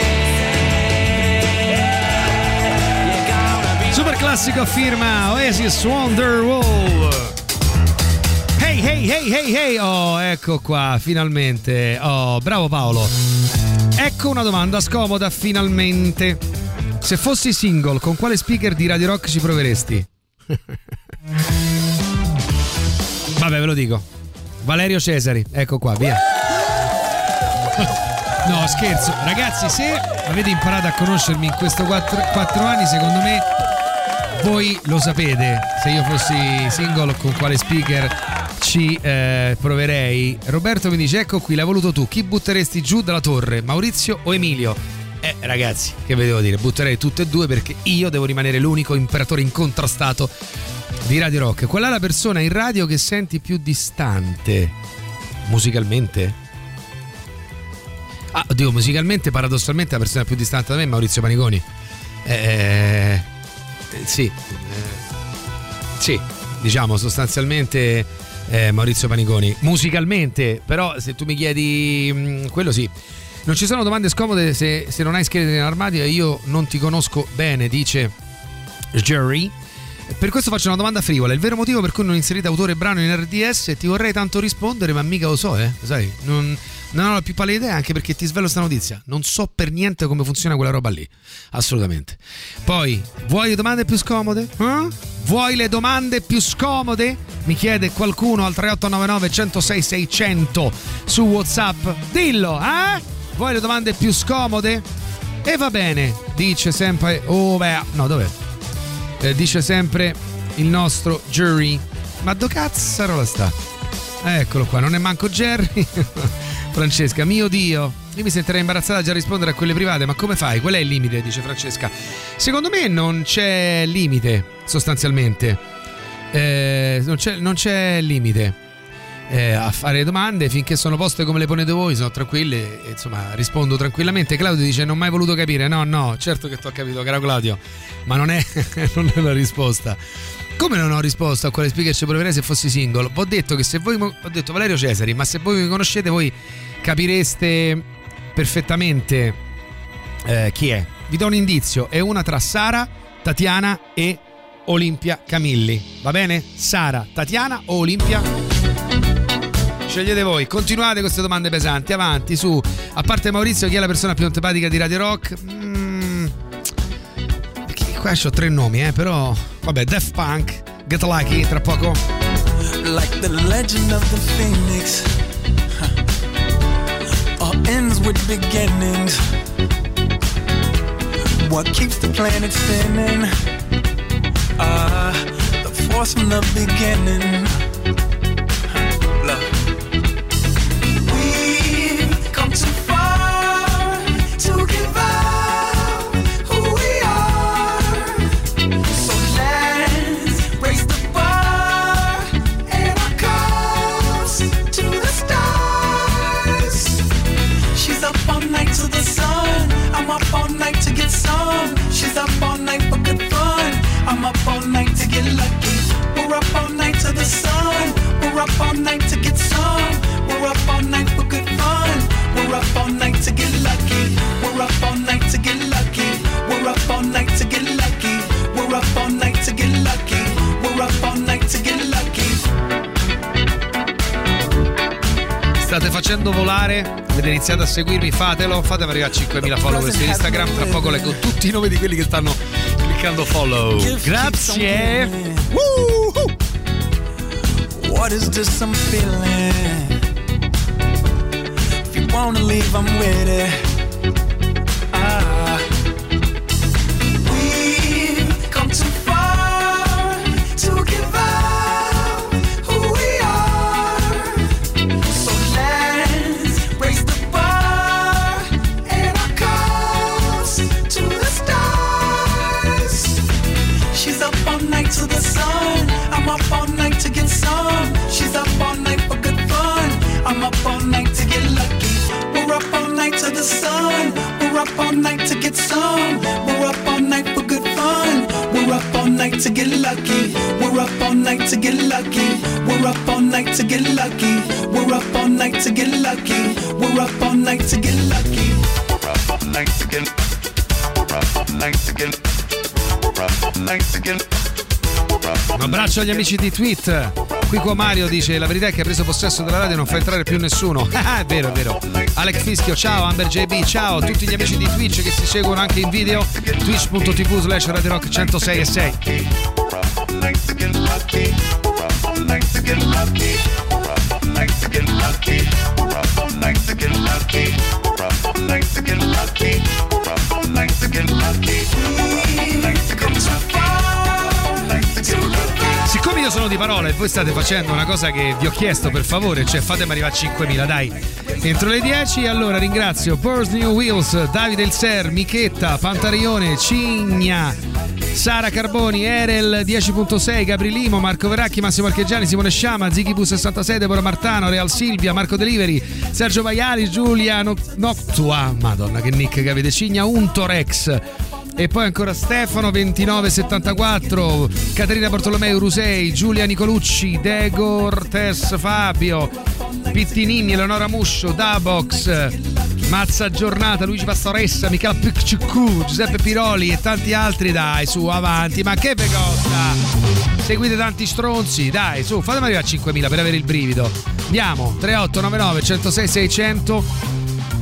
you're gonna be. Super classico a firma Oasis Wonderwall. Hey hey hey hey hey. Oh, ecco qua, finalmente. Oh, bravo Paolo. Ecco una domanda scomoda, finalmente. Se fossi single, con quale speaker di Radio Rock ci proveresti? Vabbè, ve lo dico. Valerio Cesari, ecco qua, via. No, scherzo. Ragazzi, se avete imparato a conoscermi in questi 4 anni, secondo me voi lo sapete. Se io fossi single, con quale speaker ci proverei. Roberto mi dice: ecco qui, l'hai voluto tu. Chi butteresti giù dalla torre, Maurizio o Emilio? Ragazzi, che ve devo dire? Butterei tutte e due, perché io devo rimanere l'unico imperatore incontrastato di Radio Rock. Qual è la persona in radio che senti più distante musicalmente? Ah, oddio, musicalmente paradossalmente la persona più distante da me è Maurizio Paniconi. Sì, diciamo sostanzialmente Maurizio Paniconi. Musicalmente, però, se tu mi chiedi quello, sì. Non ci sono domande scomode se non hai scheletri nell'armadio e io non ti conosco bene, dice Jerry. Per questo faccio una domanda frivola: il vero motivo per cui non inserite autore e brano in RDS? Ti vorrei tanto rispondere, ma mica lo so, sai, non ho la più pallida idea, anche perché ti svelo sta notizia, non so per niente come funziona quella roba lì, assolutamente. Poi, vuoi le domande più scomode? Vuoi le domande più scomode? Mi chiede qualcuno al 3899 106 600 su WhatsApp. Dillo, Vuoi le domande più scomode? E va bene, dice sempre. Dov'è? Dice sempre il nostro Jerry. Ma do cazzarola sta? Eccolo qua, non è manco Jerry. Francesca, mio Dio, io mi sentirei imbarazzata già a rispondere a quelle private, ma come fai? Qual è il limite? Dice Francesca. Secondo me non c'è limite, sostanzialmente. Non c'è limite a fare domande finché sono poste come le ponete voi, sono tranquille, insomma rispondo tranquillamente. Claudio dice: non ho mai voluto capire. No, certo che t'ho capito, caro Claudio, ma non è la risposta. Come non ho risposto a quale speaker ci proverei se fossi single? Ho detto che se voi, ho detto Valerio Cesari, ma se voi mi conoscete voi capireste perfettamente chi è. Vi do un indizio: è una tra Sara, Tatiana e Olimpia Camilli. Va bene? Sara, Tatiana o Olimpia? Scegliete voi. Continuate queste domande pesanti, avanti, su. A parte Maurizio, chi è la persona più antipatica di Radio Rock? qua c'ho 3 nomi, però vabbè, Daft Punk, Get Lucky, tra poco. Like the legend of the phoenix, all ends with beginnings. What keeps the planet spinning? The force from the beginning. Love. We've come too far to give up who we are. So let's raise the bar and our cups to the stars. She's up all night to the sun. I'm up all night to get some. She's up all night for good fun. I'm up all night to get lucky. We're up all night to the sun. We're up all night to get some. We're up all night for good fun. We're up all night to get lucky. We're up all night to get lucky. We're up all night to get lucky. We're up all night to get lucky. We're up all night to get lucky. State facendo volare? Avete iniziato a seguirmi? Fatelo, fatemi arrivare a 5.000 follower su Instagram. Tra poco leggo tutti i nomi di quelli che stanno cliccando follow. Grazie. What is this I'm feeling? If you wanna leave, I'm with it. We've come too far to give up who we are. So let's raise the bar and our cups to the stars. She's up all night to the sun. I'm up all night to get some. She's up all night for good fun. I'm up all night to get lucky. We're up all night to the sun. We're up all night to get some. We're up all night for good fun. We're up all night to get lucky. We're up all night to get lucky. We're up all night to get lucky. We're up all night to get lucky. We're up all night to get lucky. We're up all night to get. We're up all night to get. We're up all night to get. Un abbraccio agli amici di Tweet. Qui qua Mario dice: la verità è che ha preso possesso della radio e non fa entrare più nessuno. È vero, è vero. Alex Fischio, ciao. Amber JB, ciao. Tutti gli amici di Twitch che si seguono anche in video. Twitch.tv/Radio Rock 106.6. Siccome io sono di parole e voi state facendo una cosa che vi ho chiesto, per favore, cioè fatemi arrivare a 5.000, dai, entro le 10. Allora ringrazio Purse New Wheels, Davide Il Ser, Michetta, Pantarione, Cigna, Sara Carboni, Erel 10.6, Gabri Limo, Marco Veracchi, Massimo Marcheggiani, Simone Sciama, Ziggy Bu 66, Deborah Martano, Real Silvia, Marco Deliveri, Sergio Vaiali, Giulia Noctua, madonna che nick che avete, Cigna Untorex. E poi ancora Stefano 2974, Caterina Bartolomeo Rusei, Giulia Nicolucci, Dego Ortes Fabio, Pittinini, Eleonora Muscio, Dabox, Mazza Giornata, Luigi Pastoressa, Michela Piccicu, Giuseppe Piroli e tanti altri. Dai, su, avanti, ma che pecotta! Seguite tanti stronzi, dai, su, fatemi arrivare a 5.000 per avere il brivido. Andiamo, 3899 106 600.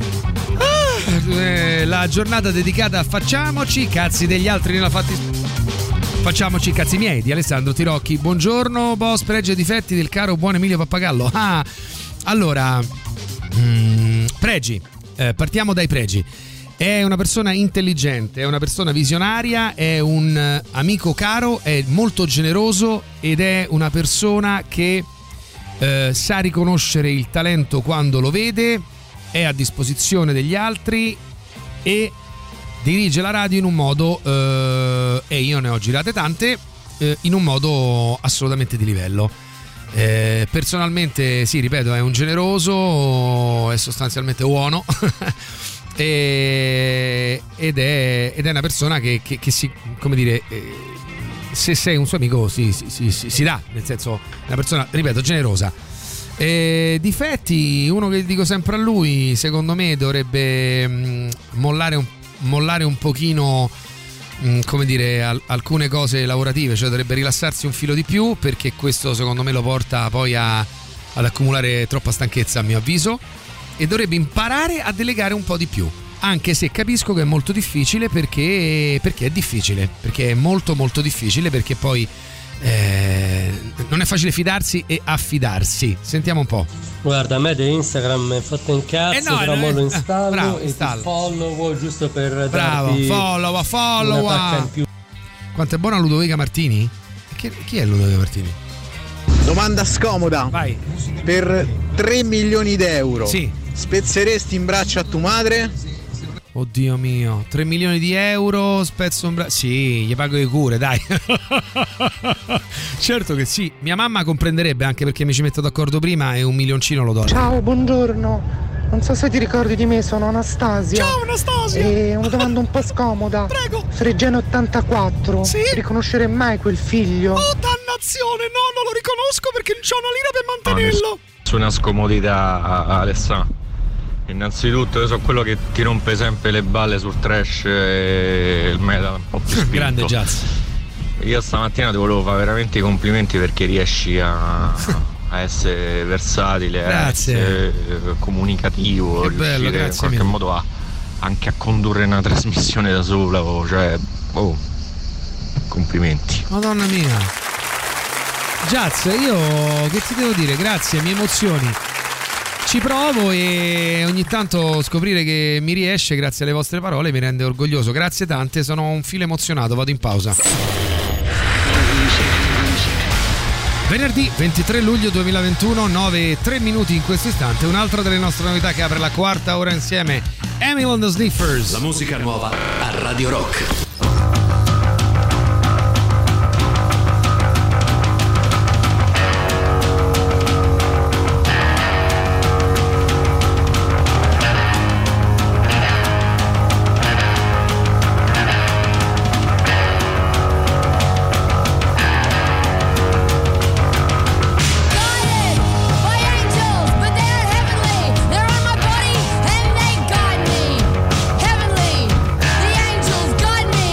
La giornata dedicata a facciamoci i cazzi degli altri nella facciamoci i cazzi miei di Alessandro Tirocchi. Buongiorno boss, pregi e difetti del caro buon Emilio Pappagallo. Allora pregi, partiamo dai pregi. È una persona intelligente, è una persona visionaria, è un amico caro, è molto generoso ed è una persona che sa riconoscere il talento quando lo vede, è a disposizione degli altri e dirige la radio in un modo, e io ne ho girate tante, in un modo assolutamente di livello. Personalmente, sì, ripeto, è un generoso, è sostanzialmente buono ed è una persona che si, come dire, se sei un suo amico si dà, nel senso, è una persona, ripeto, generosa. Difetti, uno che dico sempre a lui, secondo me dovrebbe mollare un pochino, come dire, alcune cose lavorative, cioè dovrebbe rilassarsi un filo di più, perché questo secondo me lo porta poi ad accumulare troppa stanchezza, a mio avviso, e dovrebbe imparare a delegare un po' di più. anche se capisco che è molto difficile perché è difficile, perché è molto molto difficile, perché poi non è facile fidarsi e affidarsi. Sentiamo un po'. Guarda, a me di Instagram mi è fatto un cazzo, però mo lo installo bravo, e ti follow giusto per darti follow in più. Quanto è buona Ludovica Martini? Chi è Ludovica Martini? Domanda scomoda. Vai. Per 3 milioni d'euro, sì, spezzeresti in braccio a tua madre? Oddio mio, 3 milioni di euro, spezzo un braccio. Sì, gli pago le cure, dai. Certo che sì. Mia mamma comprenderebbe, anche perché mi ci metto d'accordo prima e 1 milioncino lo do. Ciao, buongiorno. Non so se ti ricordi di me, sono Anastasia. Ciao Anastasia. E una domanda un po' scomoda. Prego. Fregene 84. Sì? Riconoscere mai quel figlio? Oh dannazione, no, non lo riconosco perché non c'ho una lira per mantenerlo. Nessuna scomodità, Alessandro. Innanzitutto io sono quello che ti rompe sempre le balle sul trash e il metal un po' più spinto. Grande jazz. Io stamattina ti volevo fare veramente i complimenti perché riesci a essere versatile, a essere comunicativo, che bello, riuscire in qualche modo anche a condurre una trasmissione da solo, cioè complimenti. Madonna mia. Jazz, io che ti devo dire? Grazie, mi emozioni. Ci provo e ogni tanto scoprire che mi riesce grazie alle vostre parole mi rende orgoglioso. Grazie tante, sono un filo emozionato, vado in pausa. Venerdì 23 luglio 2021, 9:03 in questo istante, un'altra delle nostre novità che apre la quarta ora insieme, Emil and the Sniffers. La musica nuova a Radio Rock. Heavenly, the angels guide me.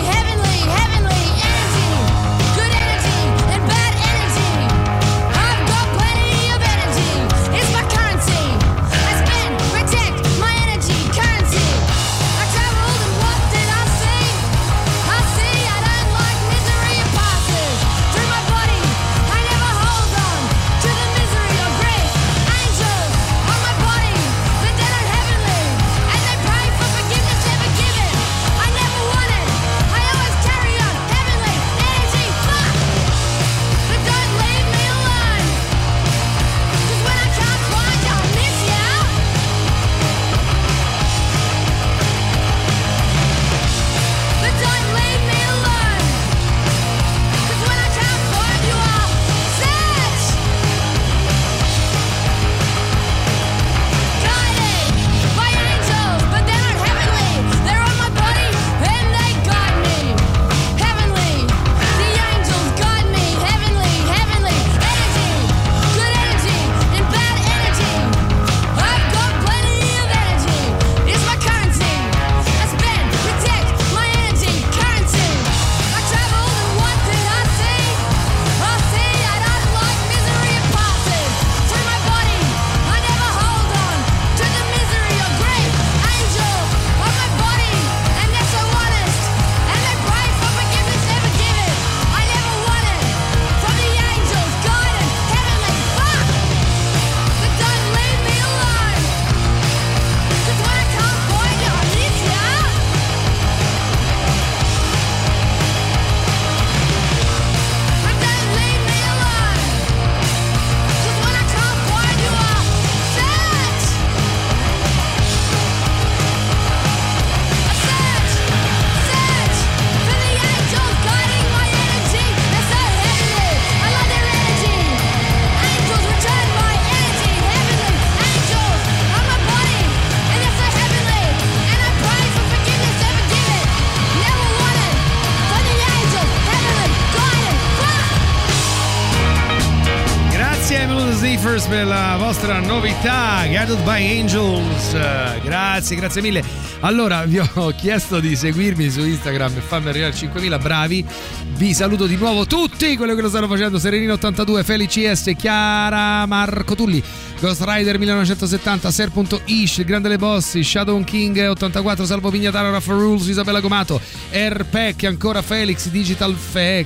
Surfers per la vostra novità Guided by Angels. Grazie mille. Allora vi ho chiesto di seguirmi su Instagram e farmi arrivare a 5.000 bravi. Vi saluto di nuovo tutti quelli che lo stanno facendo: Serenino82, Felici S, Chiara, Marco Tulli, Ghost Rider 1970, Ser.ish, Il Grande Le Bossi, Shadow King 84, Salvo Pignataro, Raffa Rules, Isabella Comato, Airpack, ancora Felix, Digital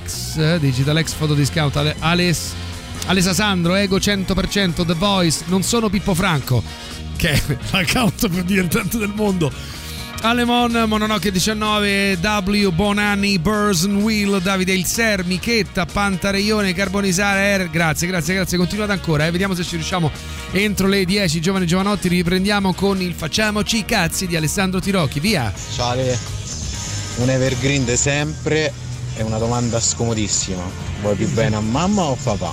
X Photo Discount, Alessa Sandro, Ego 100%, The Voice, Non Sono Pippo Franco, che è l'account più divertente del mondo, Alemon, Mononocchio 19, W, Bonanni, Burson Wheel, Davide Il Ser, Michetta, Pantareione, Carbonizare, grazie, continuate ancora, vediamo se ci riusciamo entro le 10. Giovani Giovanotti, riprendiamo con il Facciamoci i cazzi di Alessandro Tirocchi, via. Ciao Ale, un evergreen de sempre è una domanda scomodissima: vuoi più bene a mamma o papà?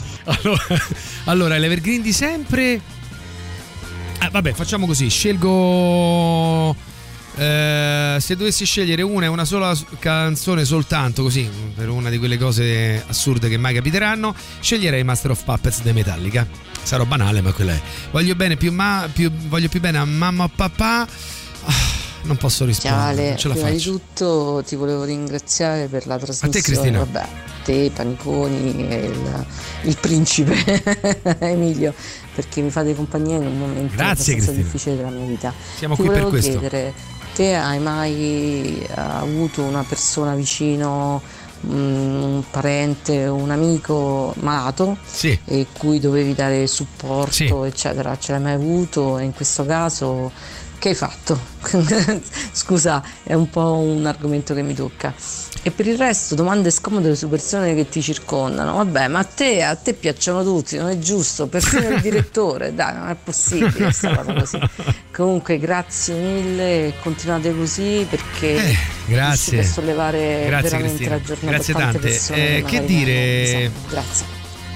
allora l'evergreen di sempre, vabbè, facciamo così, scelgo se dovessi scegliere una sola canzone soltanto, così, per una di quelle cose assurde che mai capiteranno, sceglierei Master of Puppets dei Metallica. Sarò banale, ma quella è. Voglio più bene a mamma o papà. Non posso rispondere. Ciao Ale, prima di tutto ti volevo ringraziare per la trasmissione. A te, Cristina. Vabbè, te, Paniconi e il principe Emilio, perché mi fate compagnia in un momento abbastanza difficile della mia vita. Siamo qui per questo. Ti volevo chiedere, te hai mai avuto una persona vicino, un parente, un amico malato, sì, e cui dovevi dare supporto, sì, eccetera? Ce l'hai mai avuto? E in questo caso che hai fatto? Scusa, è un po' un argomento che mi tocca. E per il resto, domande scomode su persone che ti circondano. Vabbè, ma a te piacciono tutti, non è giusto? Persino il direttore, dai, non è possibile questa cosa così. Comunque, grazie mille e continuate così, perché riuscite a sollevare veramente Cristina, la giornata. Grazie tante tante. Persone Che dire? Grazie.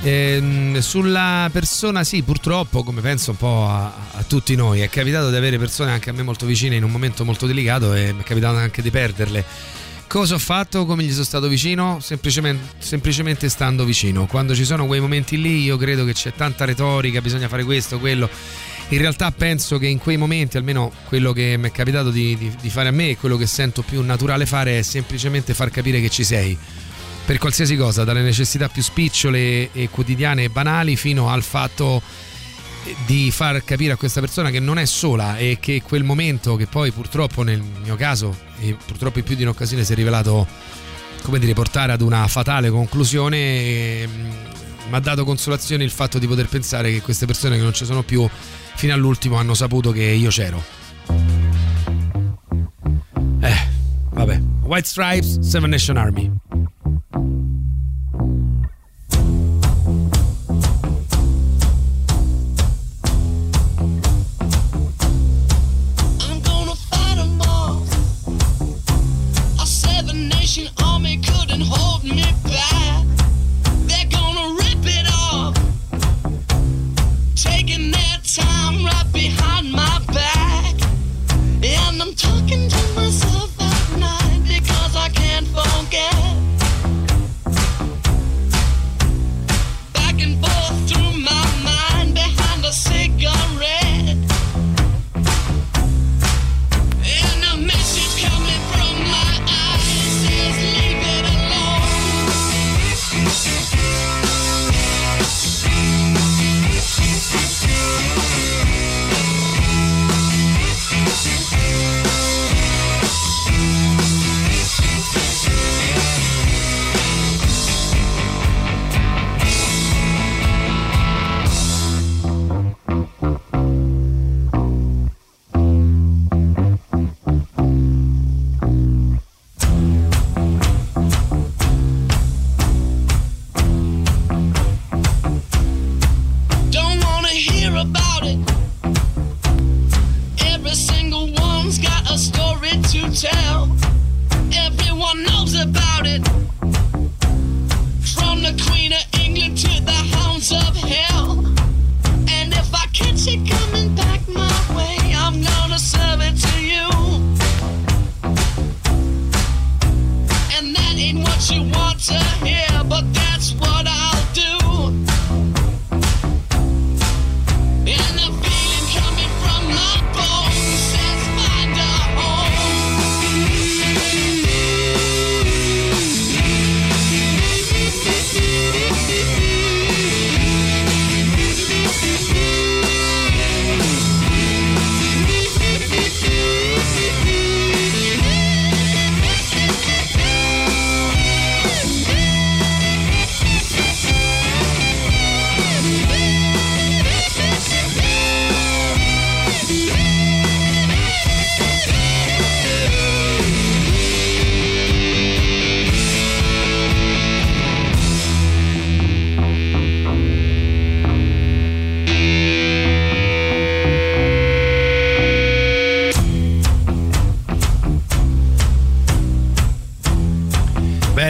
Sulla persona, sì, purtroppo, come penso un po' a tutti noi, è capitato di avere persone anche a me molto vicine in un momento molto delicato, e mi è capitato anche di perderle. Cosa ho fatto? Come gli sono stato vicino? Semplicemente stando vicino. Quando ci sono quei momenti lì, io credo che c'è tanta retorica, bisogna fare questo, quello. In realtà penso che in quei momenti, almeno quello che mi è capitato di fare a me e quello che sento più naturale fare, è semplicemente far capire che ci sei, per qualsiasi cosa, dalle necessità più spicciole e quotidiane e banali fino al fatto di far capire a questa persona che non è sola, e che quel momento, che poi purtroppo nel mio caso e purtroppo in più di un'occasione si è rivelato, come dire, portare ad una fatale conclusione, mi ha dato consolazione il fatto di poter pensare che queste persone che non ci sono più fino all'ultimo hanno saputo che io c'ero. Vabbè, White Stripes, Seven Nation Army. Army couldn't hold me back. They're gonna rip it off, taking their time right behind my back. And I'm talking to myself at night because I can't forget. Back and forth through my mind behind a cigarette, and a message coming from my eyes says leave it alone.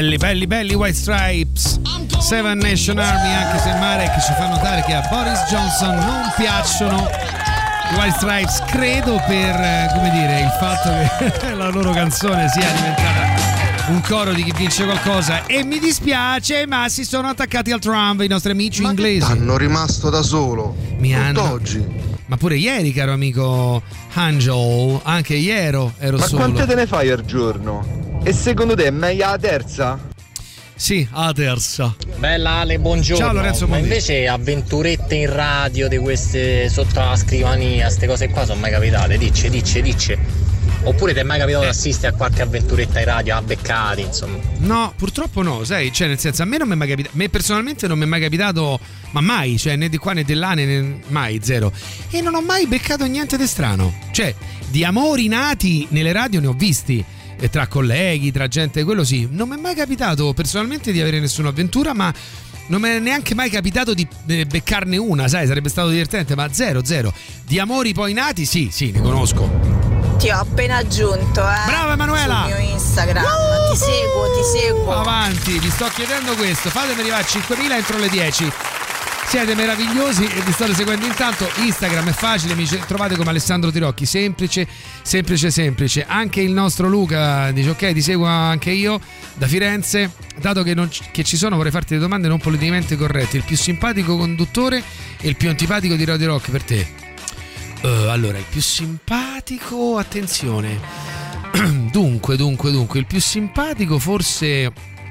Belli White Stripes, Seven Nation Army, anche se Marek ci fa notare che a Boris Johnson non piacciono i White Stripes, credo per, come dire, il fatto che la loro canzone sia diventata un coro di chi vince qualcosa, e mi dispiace ma si sono attaccati al Trump i nostri amici inglesi. Hanno rimasto da solo oggi. Ma pure ieri, caro amico Angel, anche ieri ero ma solo. Ma quante te ne fai al giorno? E secondo te è meglio la terza? Sì, la terza. Bella Ale, buongiorno. Ciao Lorenzo. Ma invece avventurette in radio di queste sotto la scrivania, queste cose qua sono mai capitate? Dice. Oppure ti è mai capitato di assistere a qualche avventuretta in radio, a beccati, insomma? No, purtroppo no, sai, cioè nel senso, a me non mi è mai capitato, me personalmente non mi è mai capitato, ma mai, cioè né di qua né di là, né mai, zero. E non ho mai beccato niente di strano. Cioè, di amori nati nelle radio ne ho visti, e tra colleghi, tra gente, quello sì. Non mi è mai capitato personalmente di avere nessuna avventura, ma non mi è neanche mai capitato di beccarne una, sai, sarebbe stato divertente, ma zero. Di amori poi nati, sì, ne conosco. Ti ho appena aggiunto, Brava Emanuela! Sul mio Instagram. Ti seguo. Avanti, vi sto chiedendo questo. Fatemi arrivare a 5.000 entro le 10. Siete meravigliosi e vi state seguendo intanto. Instagram è facile, mi trovate come Alessandro Tirocchi. Semplice. Anche il nostro Luca dice ok, ti seguo anche io da Firenze. Dato che ci sono, vorrei farti delle domande non politicamente corrette. Il più simpatico conduttore e il più antipatico di Radio Rock per te? Allora, il più simpatico, attenzione. Dunque, il più simpatico forse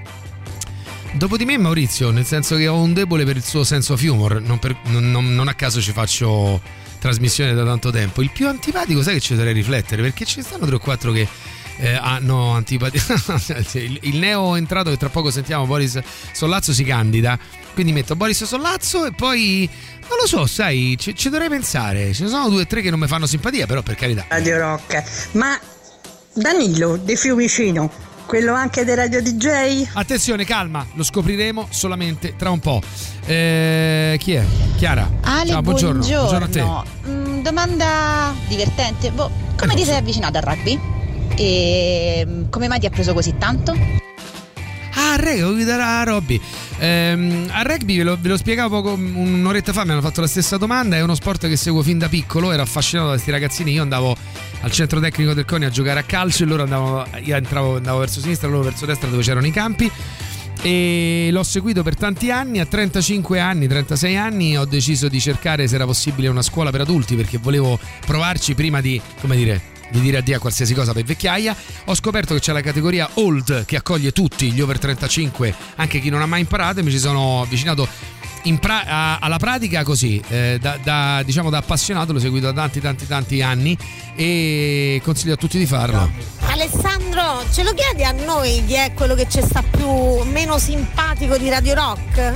dopo di me è Maurizio, nel senso che ho un debole per il suo sense of humor, non a caso ci faccio trasmissione da tanto tempo. Il più antipatico, sai che ci dovrei riflettere, perché ci stanno 3 o 4 che hanno antipatia. Il neo entrato che tra poco sentiamo, Boris Sollazzo, si candida, quindi metto Boris Sollazzo e poi non lo so, sai, ci dovrei pensare. Ce ne sono 2 o 3 che non mi fanno simpatia, però per carità. Radio Rock. Ma Danilo di Fiumicino, quello anche dei Radio DJ? Attenzione, calma, lo scopriremo solamente tra un po'. Chi è? Chiara. Ale, ciao, buongiorno a te. Domanda divertente. Come ti sei avvicinato al rugby? E come mai ti ha preso così tanto? Ah, rugby, a Robby. Al rugby ve lo spiegavo poco, un'oretta fa mi hanno fatto la stessa domanda. È uno sport che seguo fin da piccolo, ero affascinato da questi ragazzini. Io andavo al centro tecnico del CONI a giocare a calcio e loro andavo verso sinistra, loro verso destra dove c'erano i campi, e l'ho seguito per tanti anni. A 36 anni ho deciso di cercare se era possibile una scuola per adulti, perché volevo provarci prima di, come dire addio a qualsiasi cosa per vecchiaia. Ho scoperto che c'è la categoria Old che accoglie tutti gli over 35, anche chi non ha mai imparato, e mi ci sono avvicinato alla pratica così, da appassionato. L'ho seguito da tanti anni e consiglio a tutti di farlo. Alessandro, ce lo chiedi a noi chi è quello che ci sta meno simpatico di Radio Rock?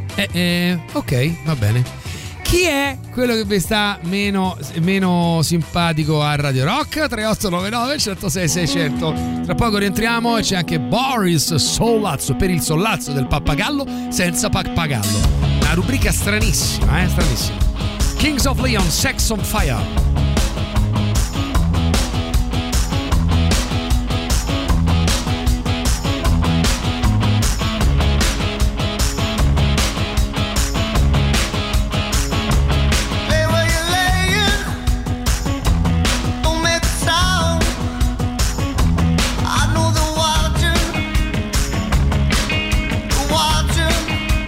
Ok, va bene. Chi è quello che vi sta meno simpatico a Radio Rock? 3899 106 600. Tra poco rientriamo e c'è anche Boris Sollazzo per il sollazzo del pappagallo senza pappagallo. Una rubrica stranissima, stranissima. Kings of Leon, Sex on Fire.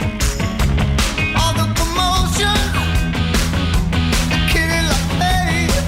All the commotion, killing like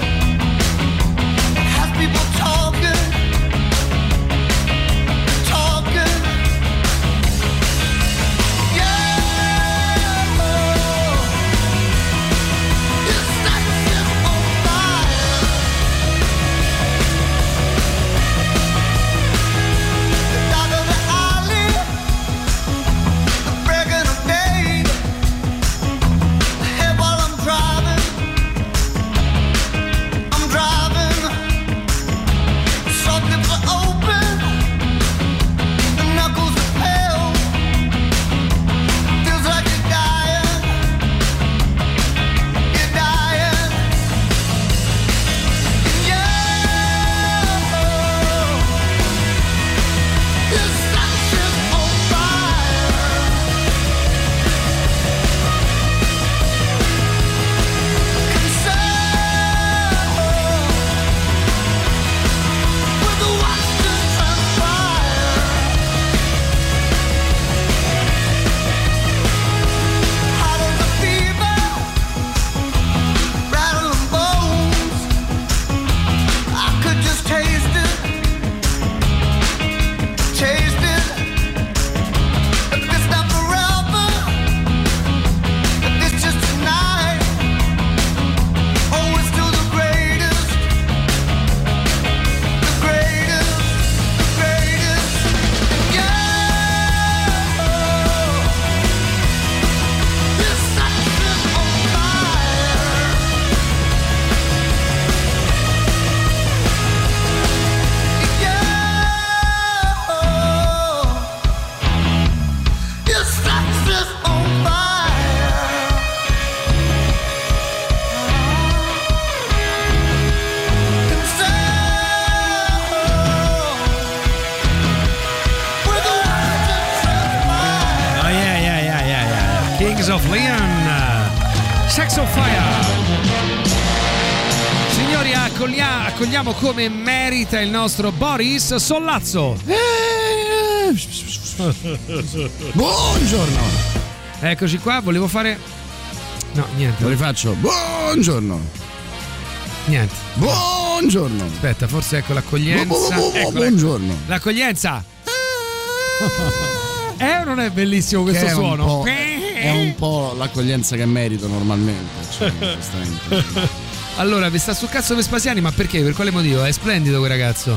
Kings of Leon, Sex on Fire. Signori, accogliamo come merita il nostro Boris Sollazzo. Buongiorno. Eccoci qua, volevo fare... No, niente. Lo rifaccio. Buongiorno. Niente. Buongiorno. Aspetta, forse ecco l'accoglienza. Buongiorno. L'accoglienza. O non è bellissimo questo suono? È un po' l'accoglienza che merito normalmente, cioè, Allora, vi sta sul cazzo Vespasiani, ma perché? Per quale motivo? È splendido quel ragazzo.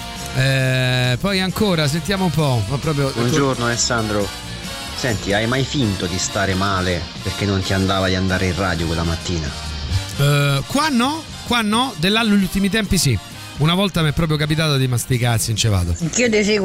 Poi ancora, sentiamo un po'. Buongiorno Alessandro. Senti, hai mai finto di stare male perché non ti andava di andare in radio quella mattina? Qua no, dell'anno negli ultimi tempi sì. Una volta mi è proprio capitato di masticazzi in cevato. Anch'io ti seguo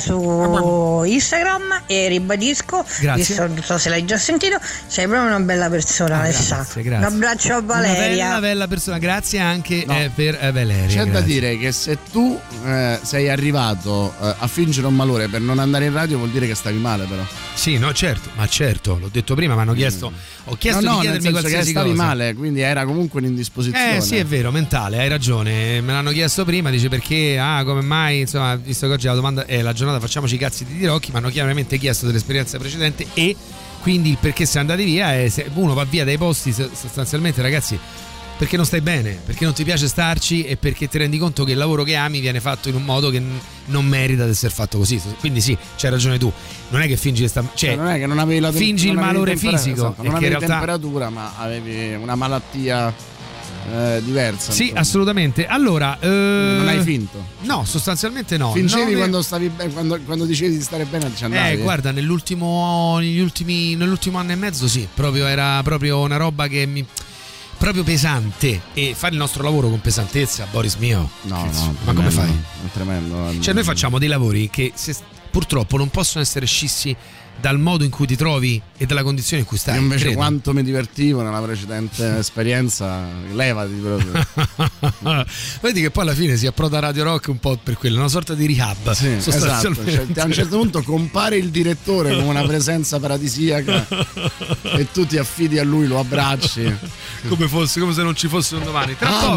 su Instagram e ribadisco, grazie. Non so se l'hai già sentito, sei proprio una bella persona, Alessandro. Grazie. Un abbraccio a Valeria. Una bella persona, grazie anche per Valeria. C'è grazie. da dire che se tu sei arrivato a fingere un malore per non andare in radio, vuol dire che stavi male, però. Sì, no, certo, l'ho detto prima, mi hanno chiesto. Ho chiesto di chiedermi qualsiasi cosa. Stavi cosa. male, quindi era comunque un'indisposizione. Sì, è vero, mentale, hai ragione. Me l'hanno chiesto prima, dice perché, come mai, insomma, visto che oggi la domanda è la giornata facciamoci i cazzi di Tirocchi, mi hanno chiaramente chiesto dell'esperienza precedente e quindi il perché sei andati via. E se uno va via dai posti sostanzialmente, ragazzi, perché non stai bene, perché non ti piace starci e perché ti rendi conto che il lavoro che ami viene fatto in un modo che non merita di essere fatto così. Quindi sì, c'hai ragione tu, non è che fingi che non è che non avevi la fingi il malore fisico, esatto, non avevi temperatura, ma avevi una malattia diversa. Sì, insomma. Assolutamente. Allora, non hai finto? No, sostanzialmente no. Fingevi quando stavi bene, quando dicevi di stare bene, ci andavi. Guarda, nell'ultimo anno e mezzo sì, era proprio una roba che mi proprio pesante, e fare il nostro lavoro con pesantezza, Boris mio. No, ma come fai? È tremendo. Cioè noi facciamo dei lavori che purtroppo non possono essere scissi dal modo in cui ti trovi e dalla condizione in cui stai. Io invece quanto mi divertivo nella precedente esperienza, levati proprio. Vedi che poi alla fine si approda Radio Rock un po' per quello, una sorta di rehab. Sì, esatto. Cioè, a un certo punto compare il direttore con una presenza paradisiaca e tu ti affidi a lui, lo abbracci come se non ci fosse un domani.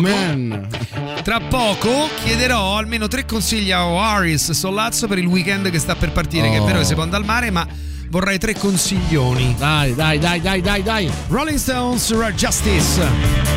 Tra poco chiederò almeno 3 consigli a Oaris Sollazzo per il weekend che sta per partire, che è vero che si può andare al mare, ma vorrei 3 consiglioni. Dai. Rolling Stones, Justice.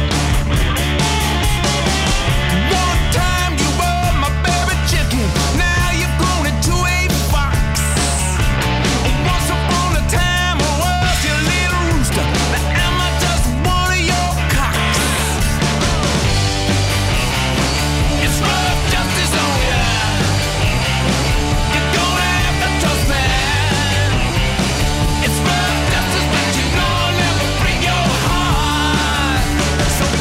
So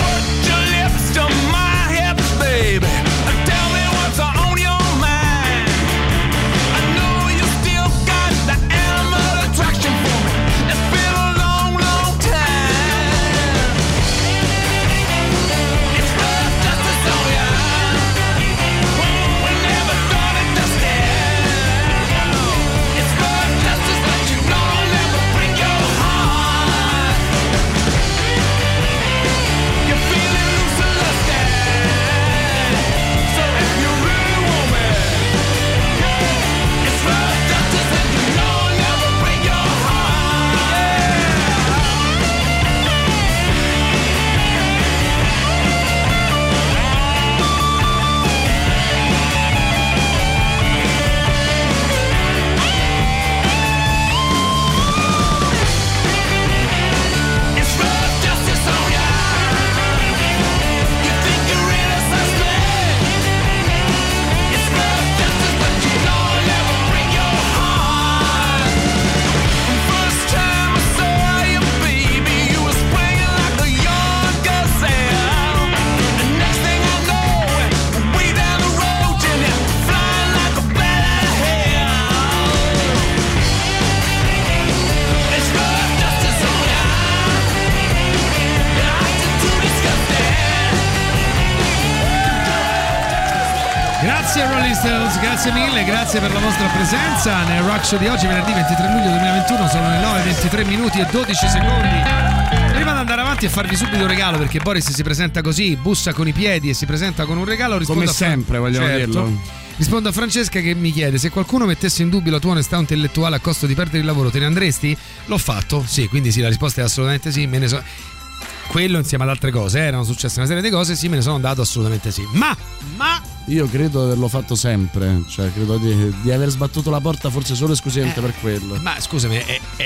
Girls, grazie mille, grazie per la vostra presenza nel Rock Show di oggi, venerdì 23 luglio 2021, sono le 9:23 minuti e 12 secondi. Prima di andare avanti e farvi subito un regalo, perché Boris si presenta così, bussa con i piedi e si presenta con un regalo, come sempre, vogliamo dirlo. Rispondo a Francesca che mi chiede: se qualcuno mettesse in dubbio la tua onestà intellettuale a costo di perdere il lavoro, te ne andresti? L'ho fatto, sì, quindi sì, la risposta è assolutamente sì, me ne so. Quello insieme ad altre cose, erano successe una serie di cose, sì, me ne sono andato assolutamente sì. Ma io credo di averlo fatto sempre, cioè credo di aver sbattuto la porta forse solo esclusivamente per quello. Ma scusami,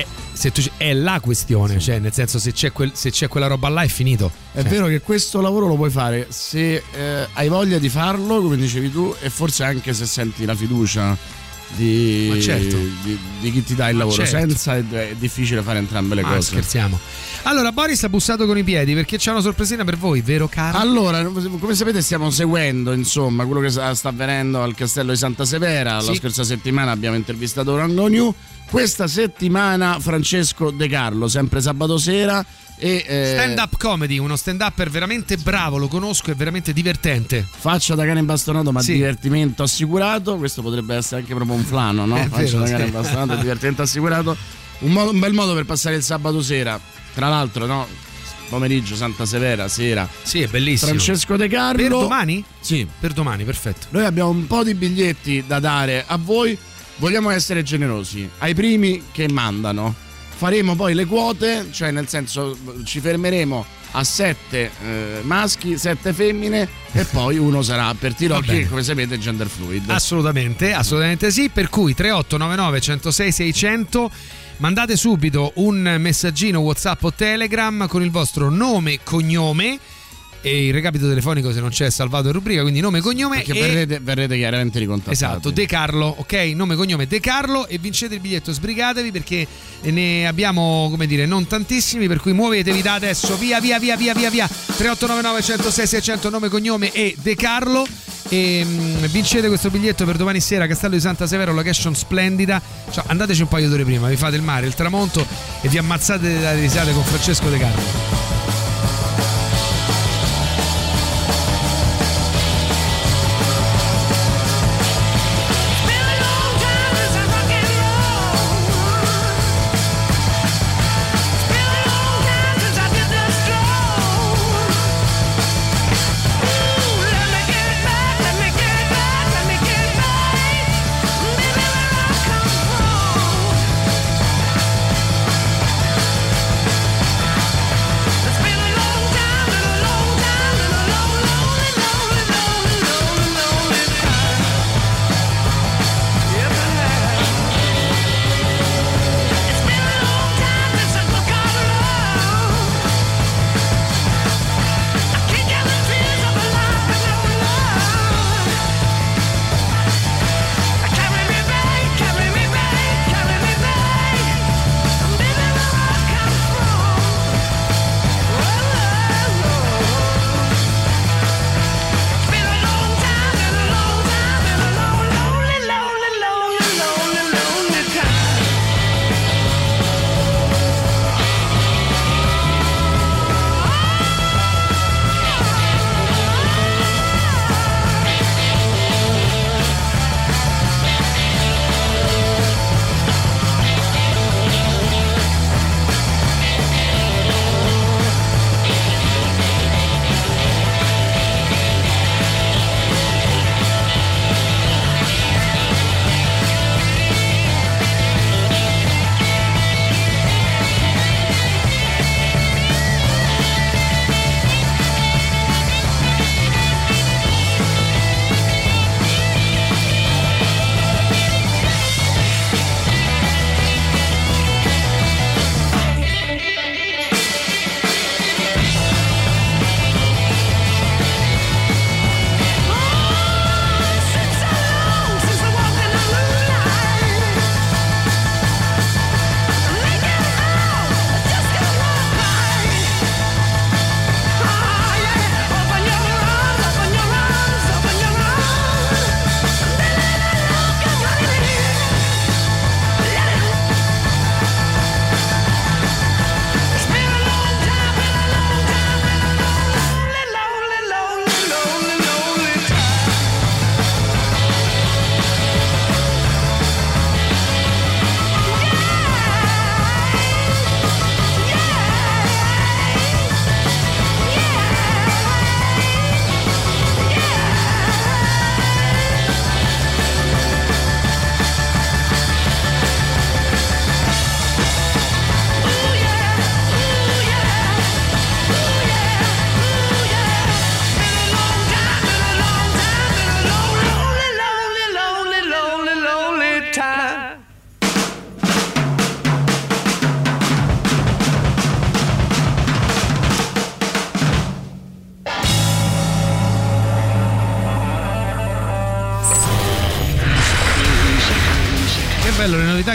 è la questione, cioè nel senso, se c'è quella roba là è finito. È vero che questo lavoro lo puoi fare se hai voglia di farlo, come dicevi tu, e forse anche se senti la fiducia di chi ti dà il lavoro, senza è difficile fare entrambe le cose. Scherziamo. Allora, Boris ha bussato con i piedi perché c'è una sorpresina per voi, vero caro? Allora, come sapete stiamo seguendo insomma quello che sta avvenendo al castello di Santa Severa. La scorsa settimana abbiamo intervistato Rango New, questa settimana Francesco De Carlo, sempre sabato sera. Stand up comedy, uno stand upper veramente bravo, lo conosco, è veramente divertente. Faccia da cane bastonato, ma divertimento assicurato. Questo potrebbe essere anche proprio un flano, no? Faccia da cane bastonato, divertimento assicurato. Un bel modo per passare il sabato sera. Tra l'altro, no? Pomeriggio, Santa Severa, sera. Sì, è bellissimo. Francesco De Carlo. Per domani? Sì. Per domani, perfetto. Noi abbiamo un po' di biglietti da dare a voi. Vogliamo essere generosi ai primi che mandano. Faremo poi le quote, cioè nel senso ci fermeremo a 7 maschi, 7 femmine e poi uno sarà per Tirocchi, che come sapete è gender fluid. Assolutamente sì, per cui 3899 106 600, mandate subito un messaggino WhatsApp o Telegram con il vostro nome e cognome, e il recapito telefonico se non c'è salvato in rubrica, quindi nome e cognome, perché verrete chiaramente ricontattati. Esatto, De Carlo, ok, nome e cognome De Carlo, e vincete il biglietto. Sbrigatevi perché ne abbiamo, come dire, non tantissimi, per cui muovetevi da adesso, via 3899 106 600, nome, cognome e De Carlo, e vincete questo biglietto per domani sera, Castello di Santa Severa, location splendida, cioè, andateci un paio d'ore prima, vi fate il mare, il tramonto e vi ammazzate dalle risate con Francesco De Carlo.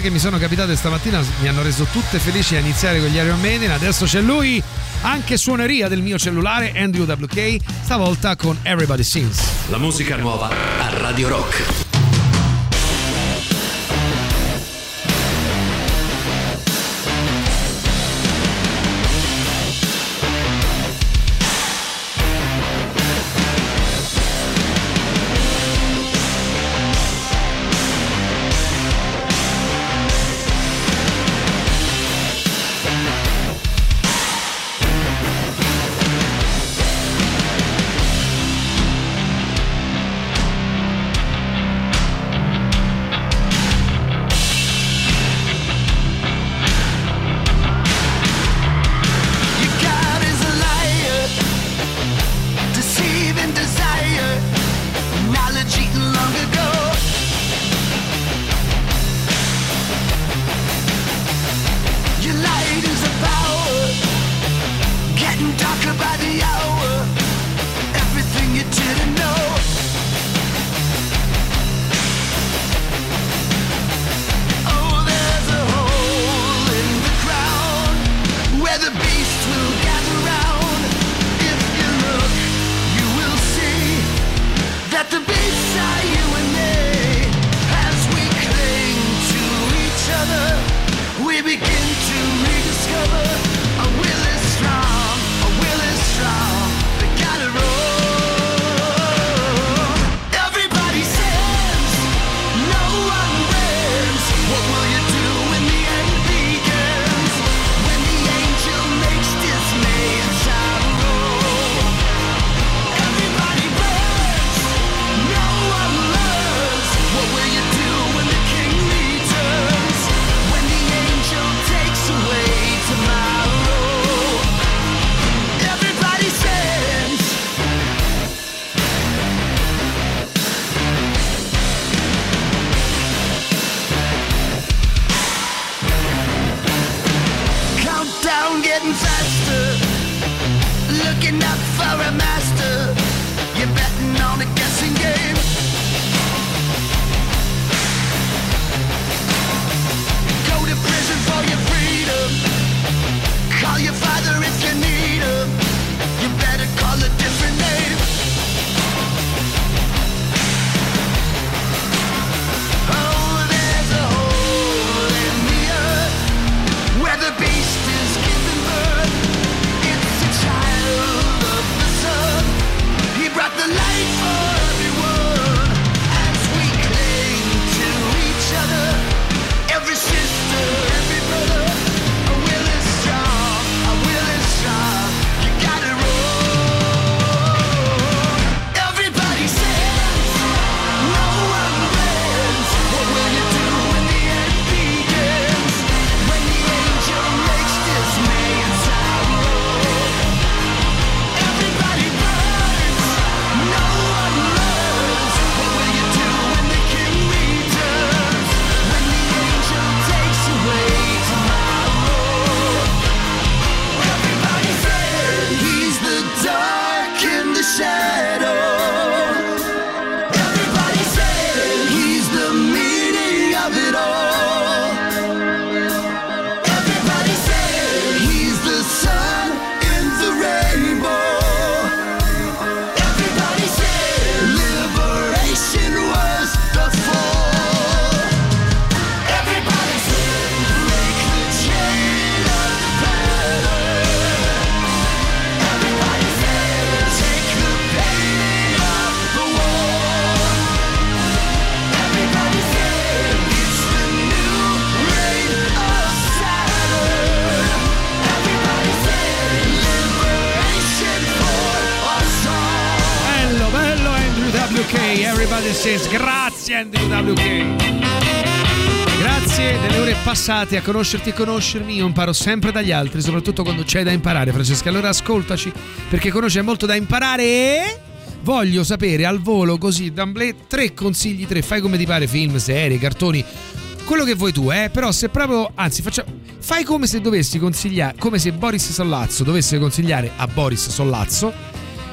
che mi sono capitate stamattina mi hanno reso tutte felici a iniziare con gli Iron Maiden. Adesso c'è lui, anche suoneria del mio cellulare, Andrew WK, stavolta con Everybody Sings. La musica nuova a Radio Rock. Grazie Andrew WK, grazie delle ore passate a conoscerti e conoscermi. Io imparo sempre dagli altri, soprattutto quando c'è da imparare, Francesca. Allora ascoltaci, perché conosci molto da imparare e voglio sapere al volo, così d'amblè, 3 consigli, 3, fai come ti pare, film, serie, cartoni, quello che vuoi tu, però se proprio, anzi fai come se dovessi consigliare, come se Boris Sollazzo dovesse consigliare a Boris Sollazzo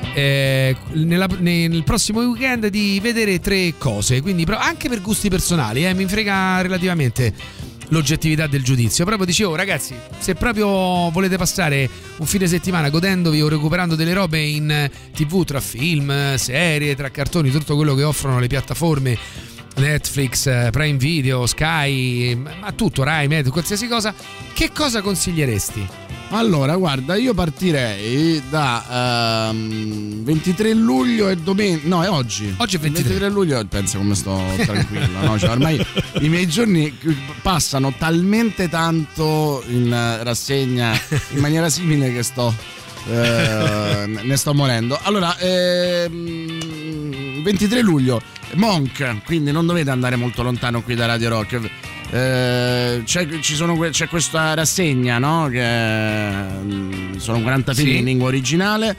nel prossimo weekend di vedere 3 cose, quindi anche per gusti personali, mi frega relativamente. l'oggettività del giudizio. Proprio dicevo, ragazzi, se proprio volete passare un fine settimana godendovi o recuperando delle robe in TV, tra film, serie, tra cartoni, tutto quello che offrono le piattaforme Netflix, Prime Video, Sky, ma tutto, Rai, Med, qualsiasi cosa, che cosa consiglieresti? Allora, guarda, io partirei da 23 luglio e domenica. No, è oggi. Oggi è 23 luglio, pensa come sto tranquillo, no? Cioè, ormai i miei giorni passano talmente tanto in rassegna in maniera simile che ne sto morendo. Allora, 23 luglio, Monk, quindi non dovete andare molto lontano qui da Radio Rock. C'è questa rassegna, no? Che sono 40 film in lingua originale.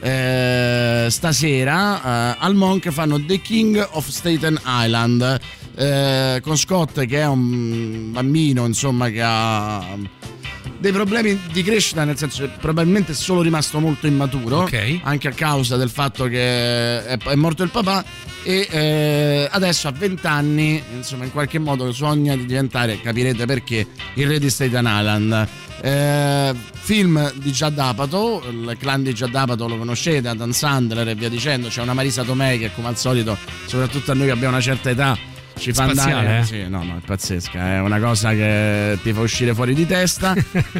Stasera al Monk fanno The King of Staten Island, con Scott, che è un bambino, insomma, che ha dei problemi di crescita, nel senso che probabilmente è solo rimasto molto immaturo, anche a causa del fatto che è morto il papà, e adesso a 20 anni, insomma, in qualche modo sogna di diventare, capirete perché, il re di Staten Island. Film di Judd Apatow, il clan di Judd Apatow lo conoscete, Adam Sandler e via dicendo. C'è una Marisa Tomei che, come al solito, soprattutto a noi che abbiamo una certa età, ci fa andare, sì, no, è pazzesca, è una cosa che ti fa uscire fuori di testa.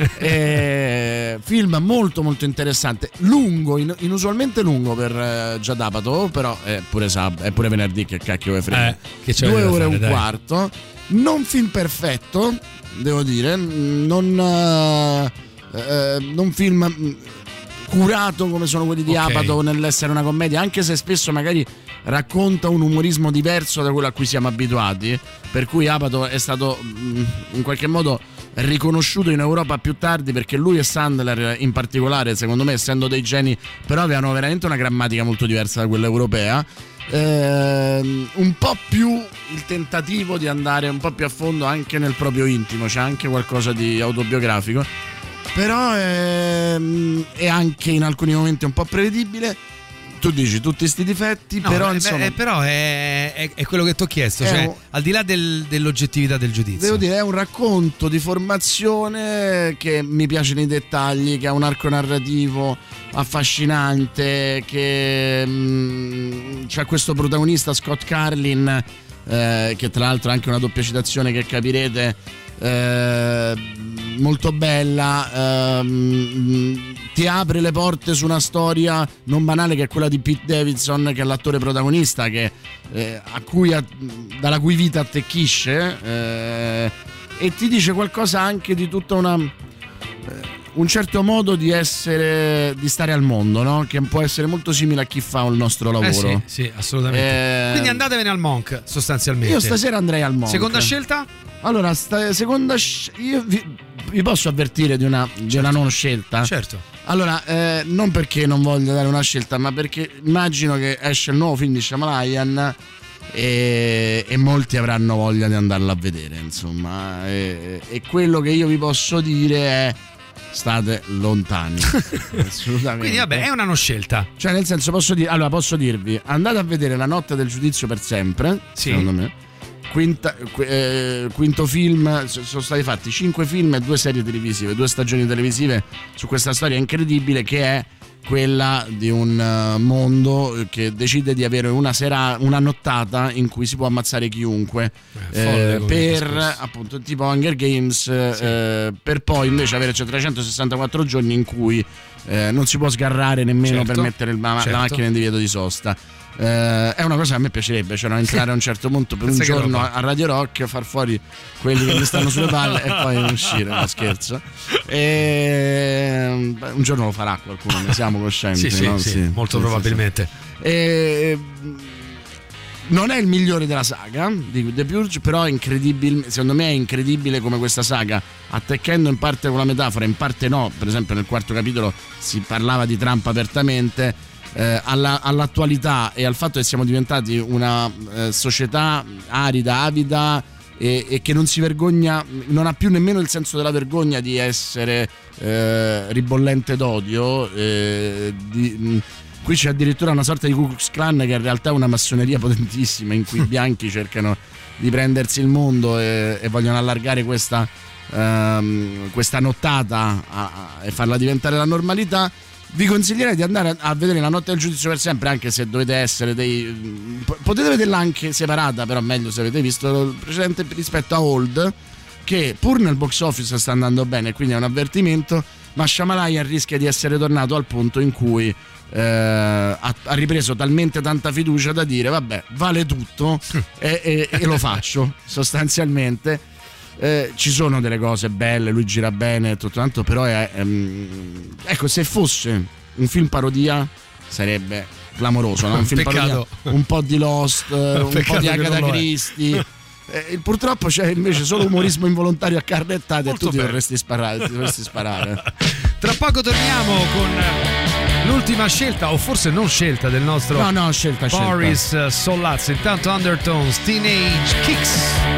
Film molto molto interessante, lungo, inusualmente lungo per Judd Apatow, però è pure venerdì, che cacchio vuoi frega, 2 ore e un quarto. Non film perfetto, devo dire, non film curato come sono quelli di Apatow nell'essere una commedia, anche se spesso magari racconta un umorismo diverso da quello a cui siamo abituati, per cui Apatow è stato in qualche modo riconosciuto in Europa più tardi, perché lui e Sandler in particolare, secondo me, essendo dei geni, però avevano veramente una grammatica molto diversa da quella europea. Un po' più il tentativo di andare un po' più a fondo anche nel proprio intimo, c'è anche qualcosa di autobiografico, però è anche in alcuni momenti un po' prevedibile. Tu dici tutti sti difetti, no, però insomma, però è quello che ti ho chiesto, cioè al di là dell'oggettività del giudizio, devo dire, è un racconto di formazione che mi piace nei dettagli, che ha un arco narrativo affascinante, che c'è questo protagonista Scott Carlin, che tra l'altro è anche una doppia citazione che capirete, molto bella, ti apre le porte su una storia non banale, che è quella di Pete Davidson, che è l'attore protagonista, che dalla cui vita attecchisce, e ti dice qualcosa anche di tutta un certo modo di stare al mondo, no? Che può essere molto simile a chi fa il nostro lavoro. Sì, assolutamente. Quindi andatevene al Monk, sostanzialmente. Io stasera andrei al Monk. Seconda scelta? Allora, io vi posso avvertire di una non scelta? Certo. Allora, non perché non voglio dare una scelta, ma perché immagino che esce il nuovo film di Shyamalan e molti avranno voglia di andarlo a vedere, insomma. E quello che io vi posso dire è: state lontani. Assolutamente. Quindi vabbè, è una non scelta. Cioè, nel senso, posso dirvi, andate a vedere La notte del giudizio per sempre, secondo me. Quinto film, sono stati fatti 5 film e 2 serie televisive, 2 stagioni televisive su questa storia incredibile, che è quella di un mondo che decide di avere una nottata in cui si può ammazzare chiunque, per appunto tipo Hunger Games, per poi invece avere 364 giorni in cui non si può sgarrare nemmeno per mettere la macchina in divieto di sosta. È una cosa che a me piacerebbe, cioè entrare a un certo punto per un giorno a Radio Rock, far fuori quelli che mi stanno sulle palle e poi uscire, no, scherzo. Un giorno lo farà qualcuno, ne siamo coscienti. Sì, molto probabilmente. Non è il migliore della saga di The Purge, però è incredibile, secondo me è incredibile come questa saga, attecchendo in parte con la metafora, in parte no. Per esempio nel 4º capitolo si parlava di Trump apertamente, all'attualità e al fatto che siamo diventati una società arida, avida, e che non si vergogna, non ha più nemmeno il senso della vergogna di essere ribollente d'odio, Qui c'è addirittura una sorta di Ku Klux Klan che in realtà è una massoneria potentissima in cui i bianchi cercano di prendersi il mondo e vogliono allargare questa nottata e farla diventare la normalità. Vi consiglierei di andare a vedere La notte del giudizio per sempre, anche se dovete essere potete vederla anche separata, però meglio se avete visto il precedente rispetto a Old, che pur nel box office sta andando bene, quindi è un avvertimento, ma Shyamalan rischia di essere tornato al punto in cui ha ripreso talmente tanta fiducia da dire vabbè, vale tutto e lo faccio sostanzialmente. Ci sono delle cose belle, lui gira bene tutto tanto, però ecco, se fosse un film parodia sarebbe clamoroso, no? Un film parodia, un po' di Lost, un po' di Agatha Christie. Purtroppo c'è invece solo umorismo involontario a carnettate e tu ti dovresti sparare. Tra poco torniamo con l'ultima scelta, o forse non scelta, del nostro scelta. Boris Sollazzo. Intanto Undertones, Teenage Kicks.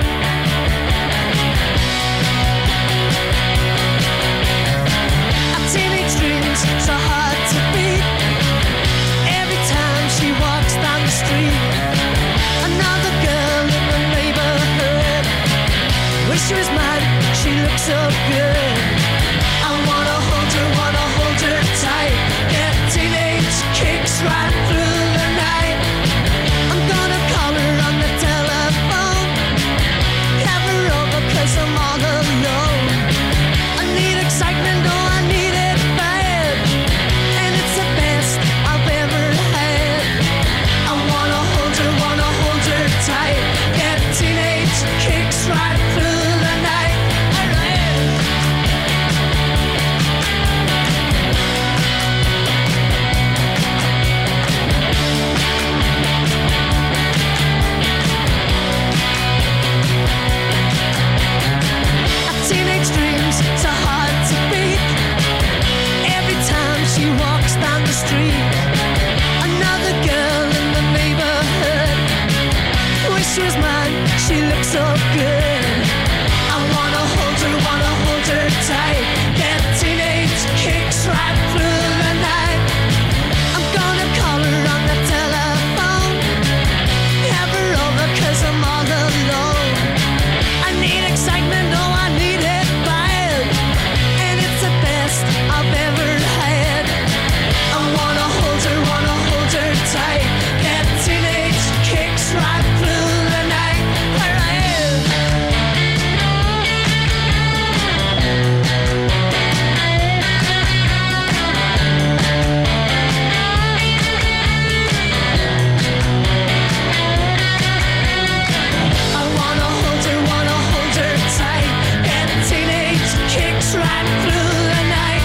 So hard to beat. Every time she walks down the street, another girl in the neighborhood. Wish she was mine, she looks so good. I wanna hold her tight. Get teenage kicks right through the night. I'm gonna call her on the telephone, have her over 'cause I'm all alone. I need excitement, oh I need it bad, and it's the best I've ever had. I wanna hold her tight. Get teenage kicks right through the night. Teenage dreams so hard to beat. Every time she walks down the street, another girl in the neighborhood. Wish she was mine, she looks so good. I wanna hold her tight. Get teenage kicks right through the night. I'm gonna call her on the telephone, have her over 'cause I'm all alone. I need excitement, oh I need it bad, and it's the best I've ever had. I wanna hold her tight. Get teenage kicks right through the night. I wanna hold her tight. Get teenage kicks right through the night.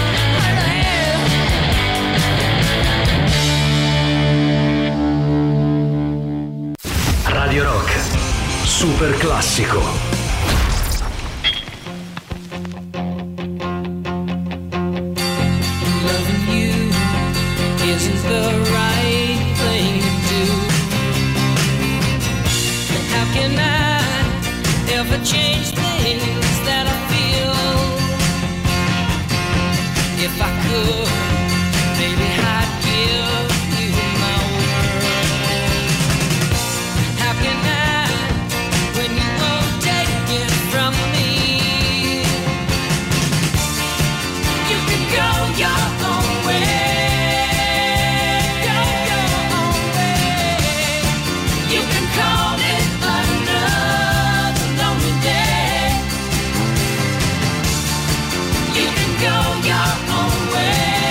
Radio Rock, super classico. Loving you isn't the right thing to do. And how can I ever change things that I feel? If I could, maybe I'd give you my world. How can I, when you won't take it from me? You can go your own way, go your own way. You can call it another lonely day. You can go your own way.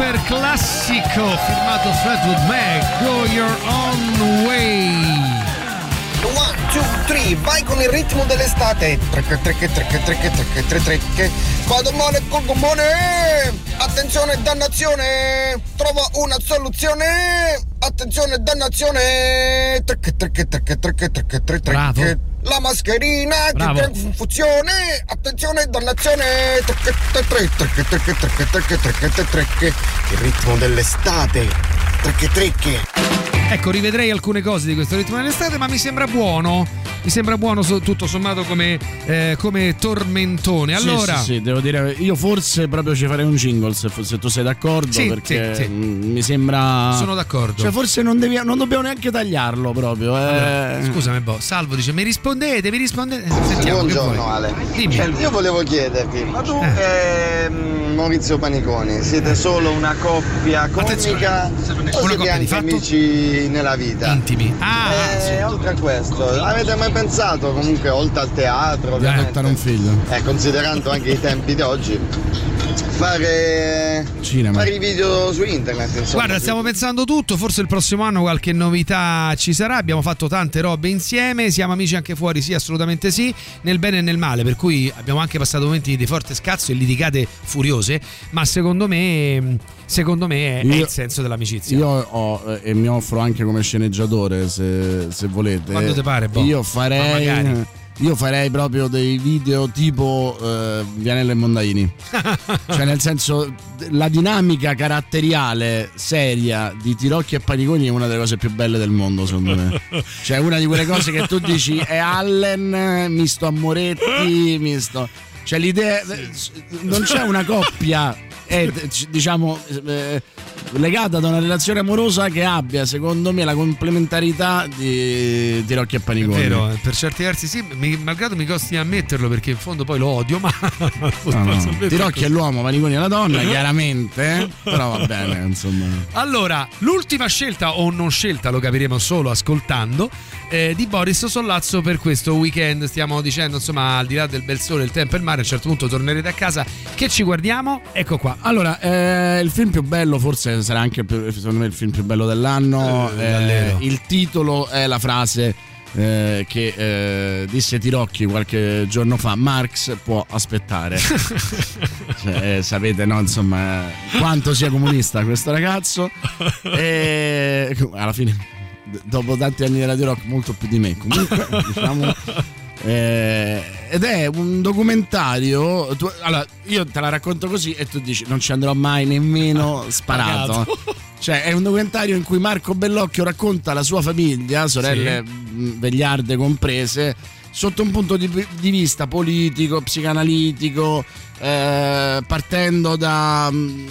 super classico firmato Fleetwood Mac, Go Your Own Way. 1, 2, 3, vai con il ritmo dell'estate. Trecche. Vado male col gommone. Attenzione, dannazione. Trova una soluzione. Attenzione, dannazione. Trecche. Bravo. La mascherina che crea confusione. Attenzione, dannazione. Trecche. Il ritmo dell'estate. Trecche. Ecco, rivedrei alcune cose di questo ritmo dell'estate, ma mi sembra buono. Mi sembra buono tutto sommato come tormentone. Allora, sì, devo dire, io forse proprio ci farei un jingle se tu sei d'accordo, sì, perché sì. mi sembra. Sono d'accordo. Cioè, forse non dobbiamo neanche tagliarlo proprio. Allora, scusami, Salvo dice: mi rispondete? Sentiamo. Buongiorno Ale. Dimmi. Io volevo chiederti, ma tu e Maurizio Paniconi siete solo una coppia comica o siete anche amici nella vita? Intimi. Oltre a questo, avete mai pensato comunque oltre al teatro di adottare un figlio? Considerando anche i tempi di oggi, fare i video su internet, insomma. Guarda, stiamo pensando tutto, forse il prossimo anno qualche novità ci sarà, abbiamo fatto tante robe insieme, siamo amici anche fuori, sì, assolutamente sì, nel bene e nel male, per cui abbiamo anche passato momenti di forte scazzo e litigate furiose, ma secondo me è il senso dell'amicizia. Io ho e mi offro anche come sceneggiatore se volete. Quando ti pare, Io farei proprio dei video tipo Vianello e Mondaini. Cioè, nel senso, la dinamica caratteriale seria di Tirocchi e Paniconi è una delle cose più belle del mondo, secondo me. Cioè, una di quelle cose che tu dici è Allen misto a Moretti, misto. Cioè, l'idea. Non c'è una coppia. Diciamo legata da una relazione amorosa che abbia, secondo me, la complementarità di Tirocchi e Paniconi. È vero, per certi versi sì, malgrado mi costi ammetterlo, perché in fondo poi lo odio, ma no. Tirocchi è l'uomo, Paniconi è la donna, chiaramente, però va bene, insomma. Allora, l'ultima scelta o non scelta lo capiremo solo ascoltando, di Boris Sollazzo per questo weekend. Stiamo dicendo, insomma, al di là del bel sole, il tempo e il mare, a un certo punto tornerete a casa. Che ci guardiamo? Ecco qua. Allora, il film più bello, forse sarà anche secondo me il film più bello dell'anno. Il titolo è la frase che disse Tirocchi qualche giorno fa: Marx può aspettare. Cioè, sapete, no, insomma, quanto sia comunista questo ragazzo. E alla fine, dopo tanti anni della T-Rock, molto più di me, comunque, diciamo. Ed è un documentario. Allora, io te la racconto così e tu dici: non ci andrò mai nemmeno sparato. Cioè, è un documentario in cui Marco Bellocchio racconta la sua famiglia, sorelle vegliarde comprese, sotto un punto di vista politico, psicanalitico, partendo da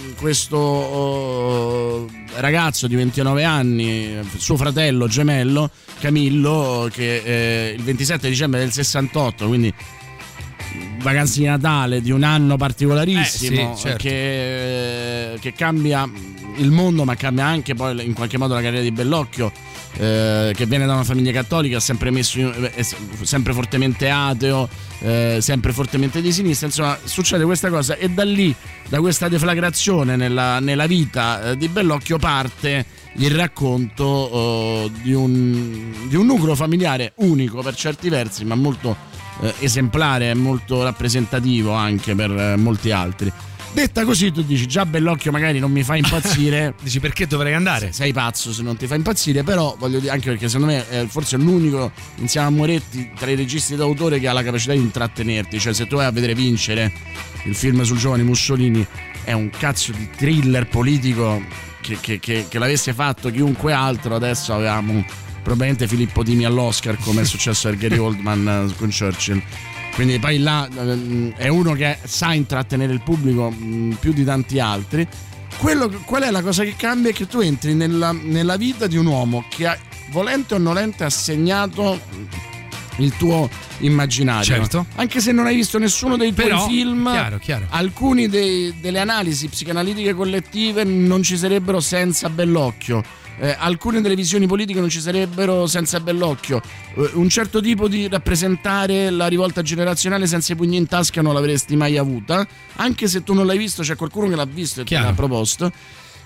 questo ragazzo di 29 anni, suo fratello gemello Camillo, che il 27 dicembre del 68, quindi vacanze di Natale di un anno particolarissimo, certo, che cambia il mondo, ma cambia anche poi in qualche modo la carriera di Bellocchio, che viene da una famiglia cattolica, sempre sempre fortemente ateo, sempre fortemente di sinistra. Insomma, succede questa cosa e da lì, da questa deflagrazione nella vita di Bellocchio, parte il racconto di un nucleo familiare unico per certi versi, ma molto esemplare e molto rappresentativo anche per molti altri. Detta così, tu dici: già Bellocchio magari non mi fa impazzire. Dici: perché dovrei andare? Sei pazzo se non ti fa impazzire. Però voglio dire, anche perché secondo me forse è l'unico, insieme a Moretti, tra i registi d'autore che ha la capacità di intrattenerti. Cioè, se tu vai a vedere Vincere, il film sul giovane Mussolini, è un cazzo di thriller politico che l'avesse fatto chiunque altro, adesso avevamo probabilmente Filippo Dini all'Oscar, come è successo a Gary Oldman con Churchill. Quindi poi là è uno che sa intrattenere il pubblico più di tanti altri. Qual è la cosa che cambia? È che tu entri nella vita di un uomo che volente o nolente ha segnato il tuo immaginario, certo, anche se non hai visto nessuno dei tuoi film. Chiaro. Alcuni delle analisi psicanalitiche collettive non ci sarebbero senza Bellocchio. Alcune delle visioni politiche non ci sarebbero senza Bellocchio. Un certo tipo di rappresentare la rivolta generazionale senza i pugni in tasca non l'avresti mai avuta, anche se tu non l'hai visto, c'è qualcuno che l'ha visto e te l'ha proposto.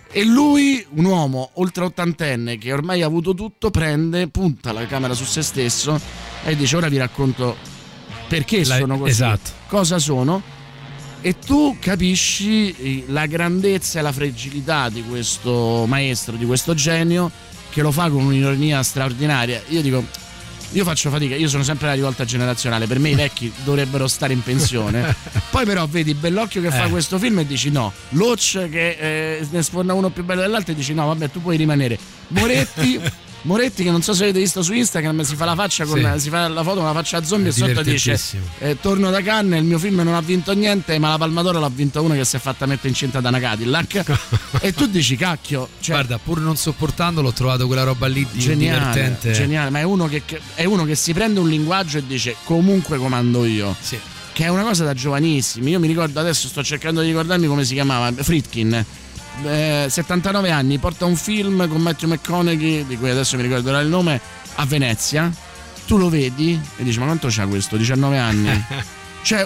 E lui, un uomo oltre ottantenne che ormai ha avuto tutto, punta la camera su se stesso e dice: ora vi racconto perché sono così, esatto, cosa sono. E tu capisci la grandezza e la fragilità di questo maestro, di questo genio, che lo fa con un'ironia straordinaria. Io faccio fatica, io sono sempre la rivolta generazionale, per me i vecchi dovrebbero stare in pensione. Poi però vedi Bellocchio che fa questo film e dici no, Loach che ne sforna uno più bello dell'altro e dici no, vabbè, tu puoi rimanere. Moretti che non so se avete visto su Instagram, si fa la faccia si fa la foto con la faccia zombie e sotto dice torno da Cannes, il mio film non ha vinto niente, ma la Palma d'Oro l'ha vinto uno che si è fatta mettere incinta da una Cadillac. E tu dici cacchio, guarda, pur non sopportando l'ho trovato quella roba lì di divertente, geniale, ma è uno che si prende un linguaggio e dice comunque comando io, che è una cosa da giovanissimi. Io mi ricordo, adesso sto cercando di ricordarmi come si chiamava, Friedkin, 79 anni, porta un film con Matthew McConaughey, di cui adesso mi ricorderò il nome, a Venezia. Tu lo vedi e dici: ma quanto c'ha questo? 19 anni. Cioè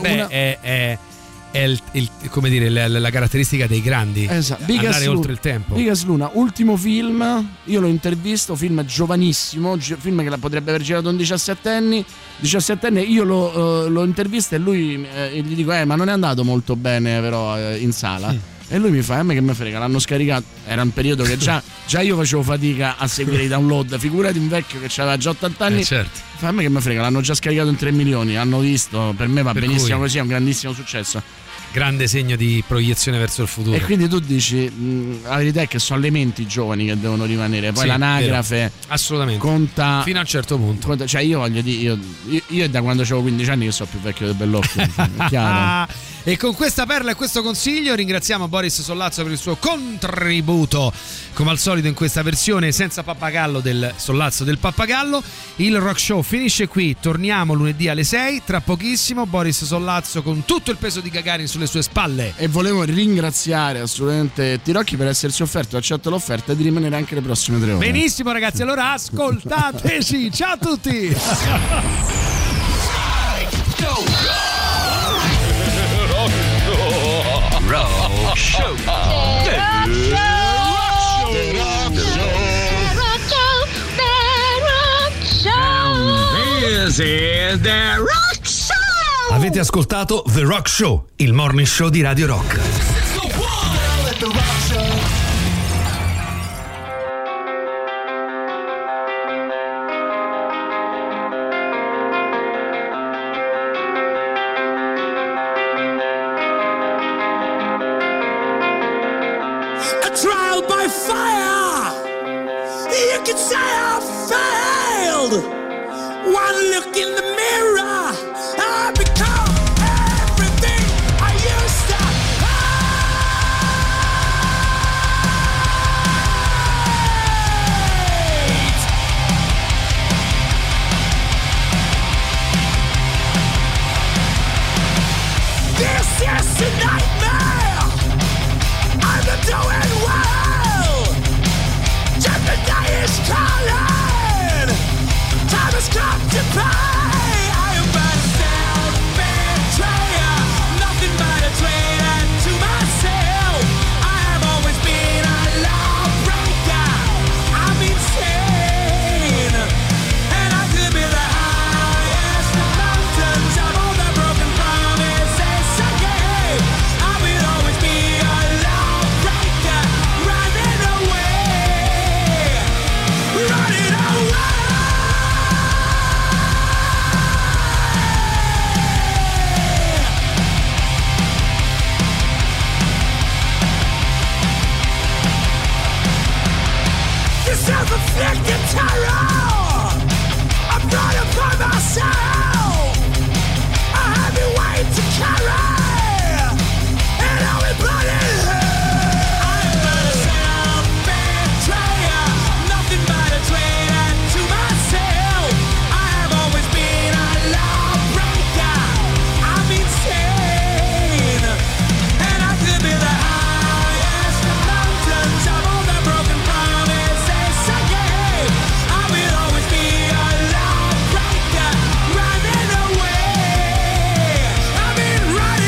è come dire, la caratteristica dei grandi, andare oltre il tempo. Bigas Luna, ultimo film, io l'ho intervistato, film giovanissimo, film che potrebbe aver girato un 17enne, io lo intervisto e lui gli dico ma non è andato molto bene però in sala. E lui mi fa: a me che me frega, l'hanno scaricato. Era un periodo che già io facevo fatica a seguire i download, figurati un vecchio che aveva già 80 anni. Certo. Fa: a me che me frega, l'hanno già scaricato in 3 milioni, hanno visto, per me va benissimo così, è un grandissimo successo. Grande segno di proiezione verso il futuro. E quindi tu dici, la verità è che sono le menti giovani che devono rimanere, poi l'anagrafe assolutamente conta fino a un certo punto. Cioè io voglio dire, io da quando avevo 15 anni che sono più vecchio del Bellocchio. Chiaro. E con questa perla e questo consiglio ringraziamo Boris Sollazzo per il suo contributo, come al solito in questa versione senza pappagallo del Sollazzo del Pappagallo. Il Rock Show finisce qui, torniamo lunedì alle 6, tra pochissimo Boris Sollazzo con tutto il peso di Gagarin sulle sue spalle. E volevo ringraziare assolutamente Tirocchi per essersi offerto, accetto l'offerta di rimanere anche le prossime 3 ore. Benissimo ragazzi, allora ascoltateci, ciao a tutti. Rock Show. This is the Rock Show. Avete ascoltato The Rock Show, il morning show di Radio Rock. Trial by fire, you can say I failed. One look in the mirror, I become everything I used to hate. This is a nightmare. I'm not doing well. Jeopardy is calling. Time has come to pay. I am but a self-betrayer, nothing but a traitor to myself. I have always been a lawbreaker. I'm insane, and I could be the highest of mountains of all the broken promises I gave. I will always be a lawbreaker, running away, running away. The self-inflicted terror I'm brought upon myself, a heavy weight to carry, and I'll be bloody hell. I'm but a self-betrayer, nothing but a traitor to myself. I have always been a lawbreaker. I'm insane, and I could be the highest of mountains of all the broken promises I gave. I will always be a lawbreaker, running away. I've been running.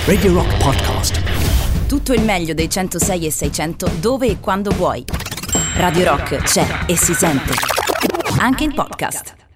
Radio Rock Podcast. Tutto il meglio dei 106 e 600 dove e quando vuoi. Radio Rock c'è e si sente. Anche in podcast.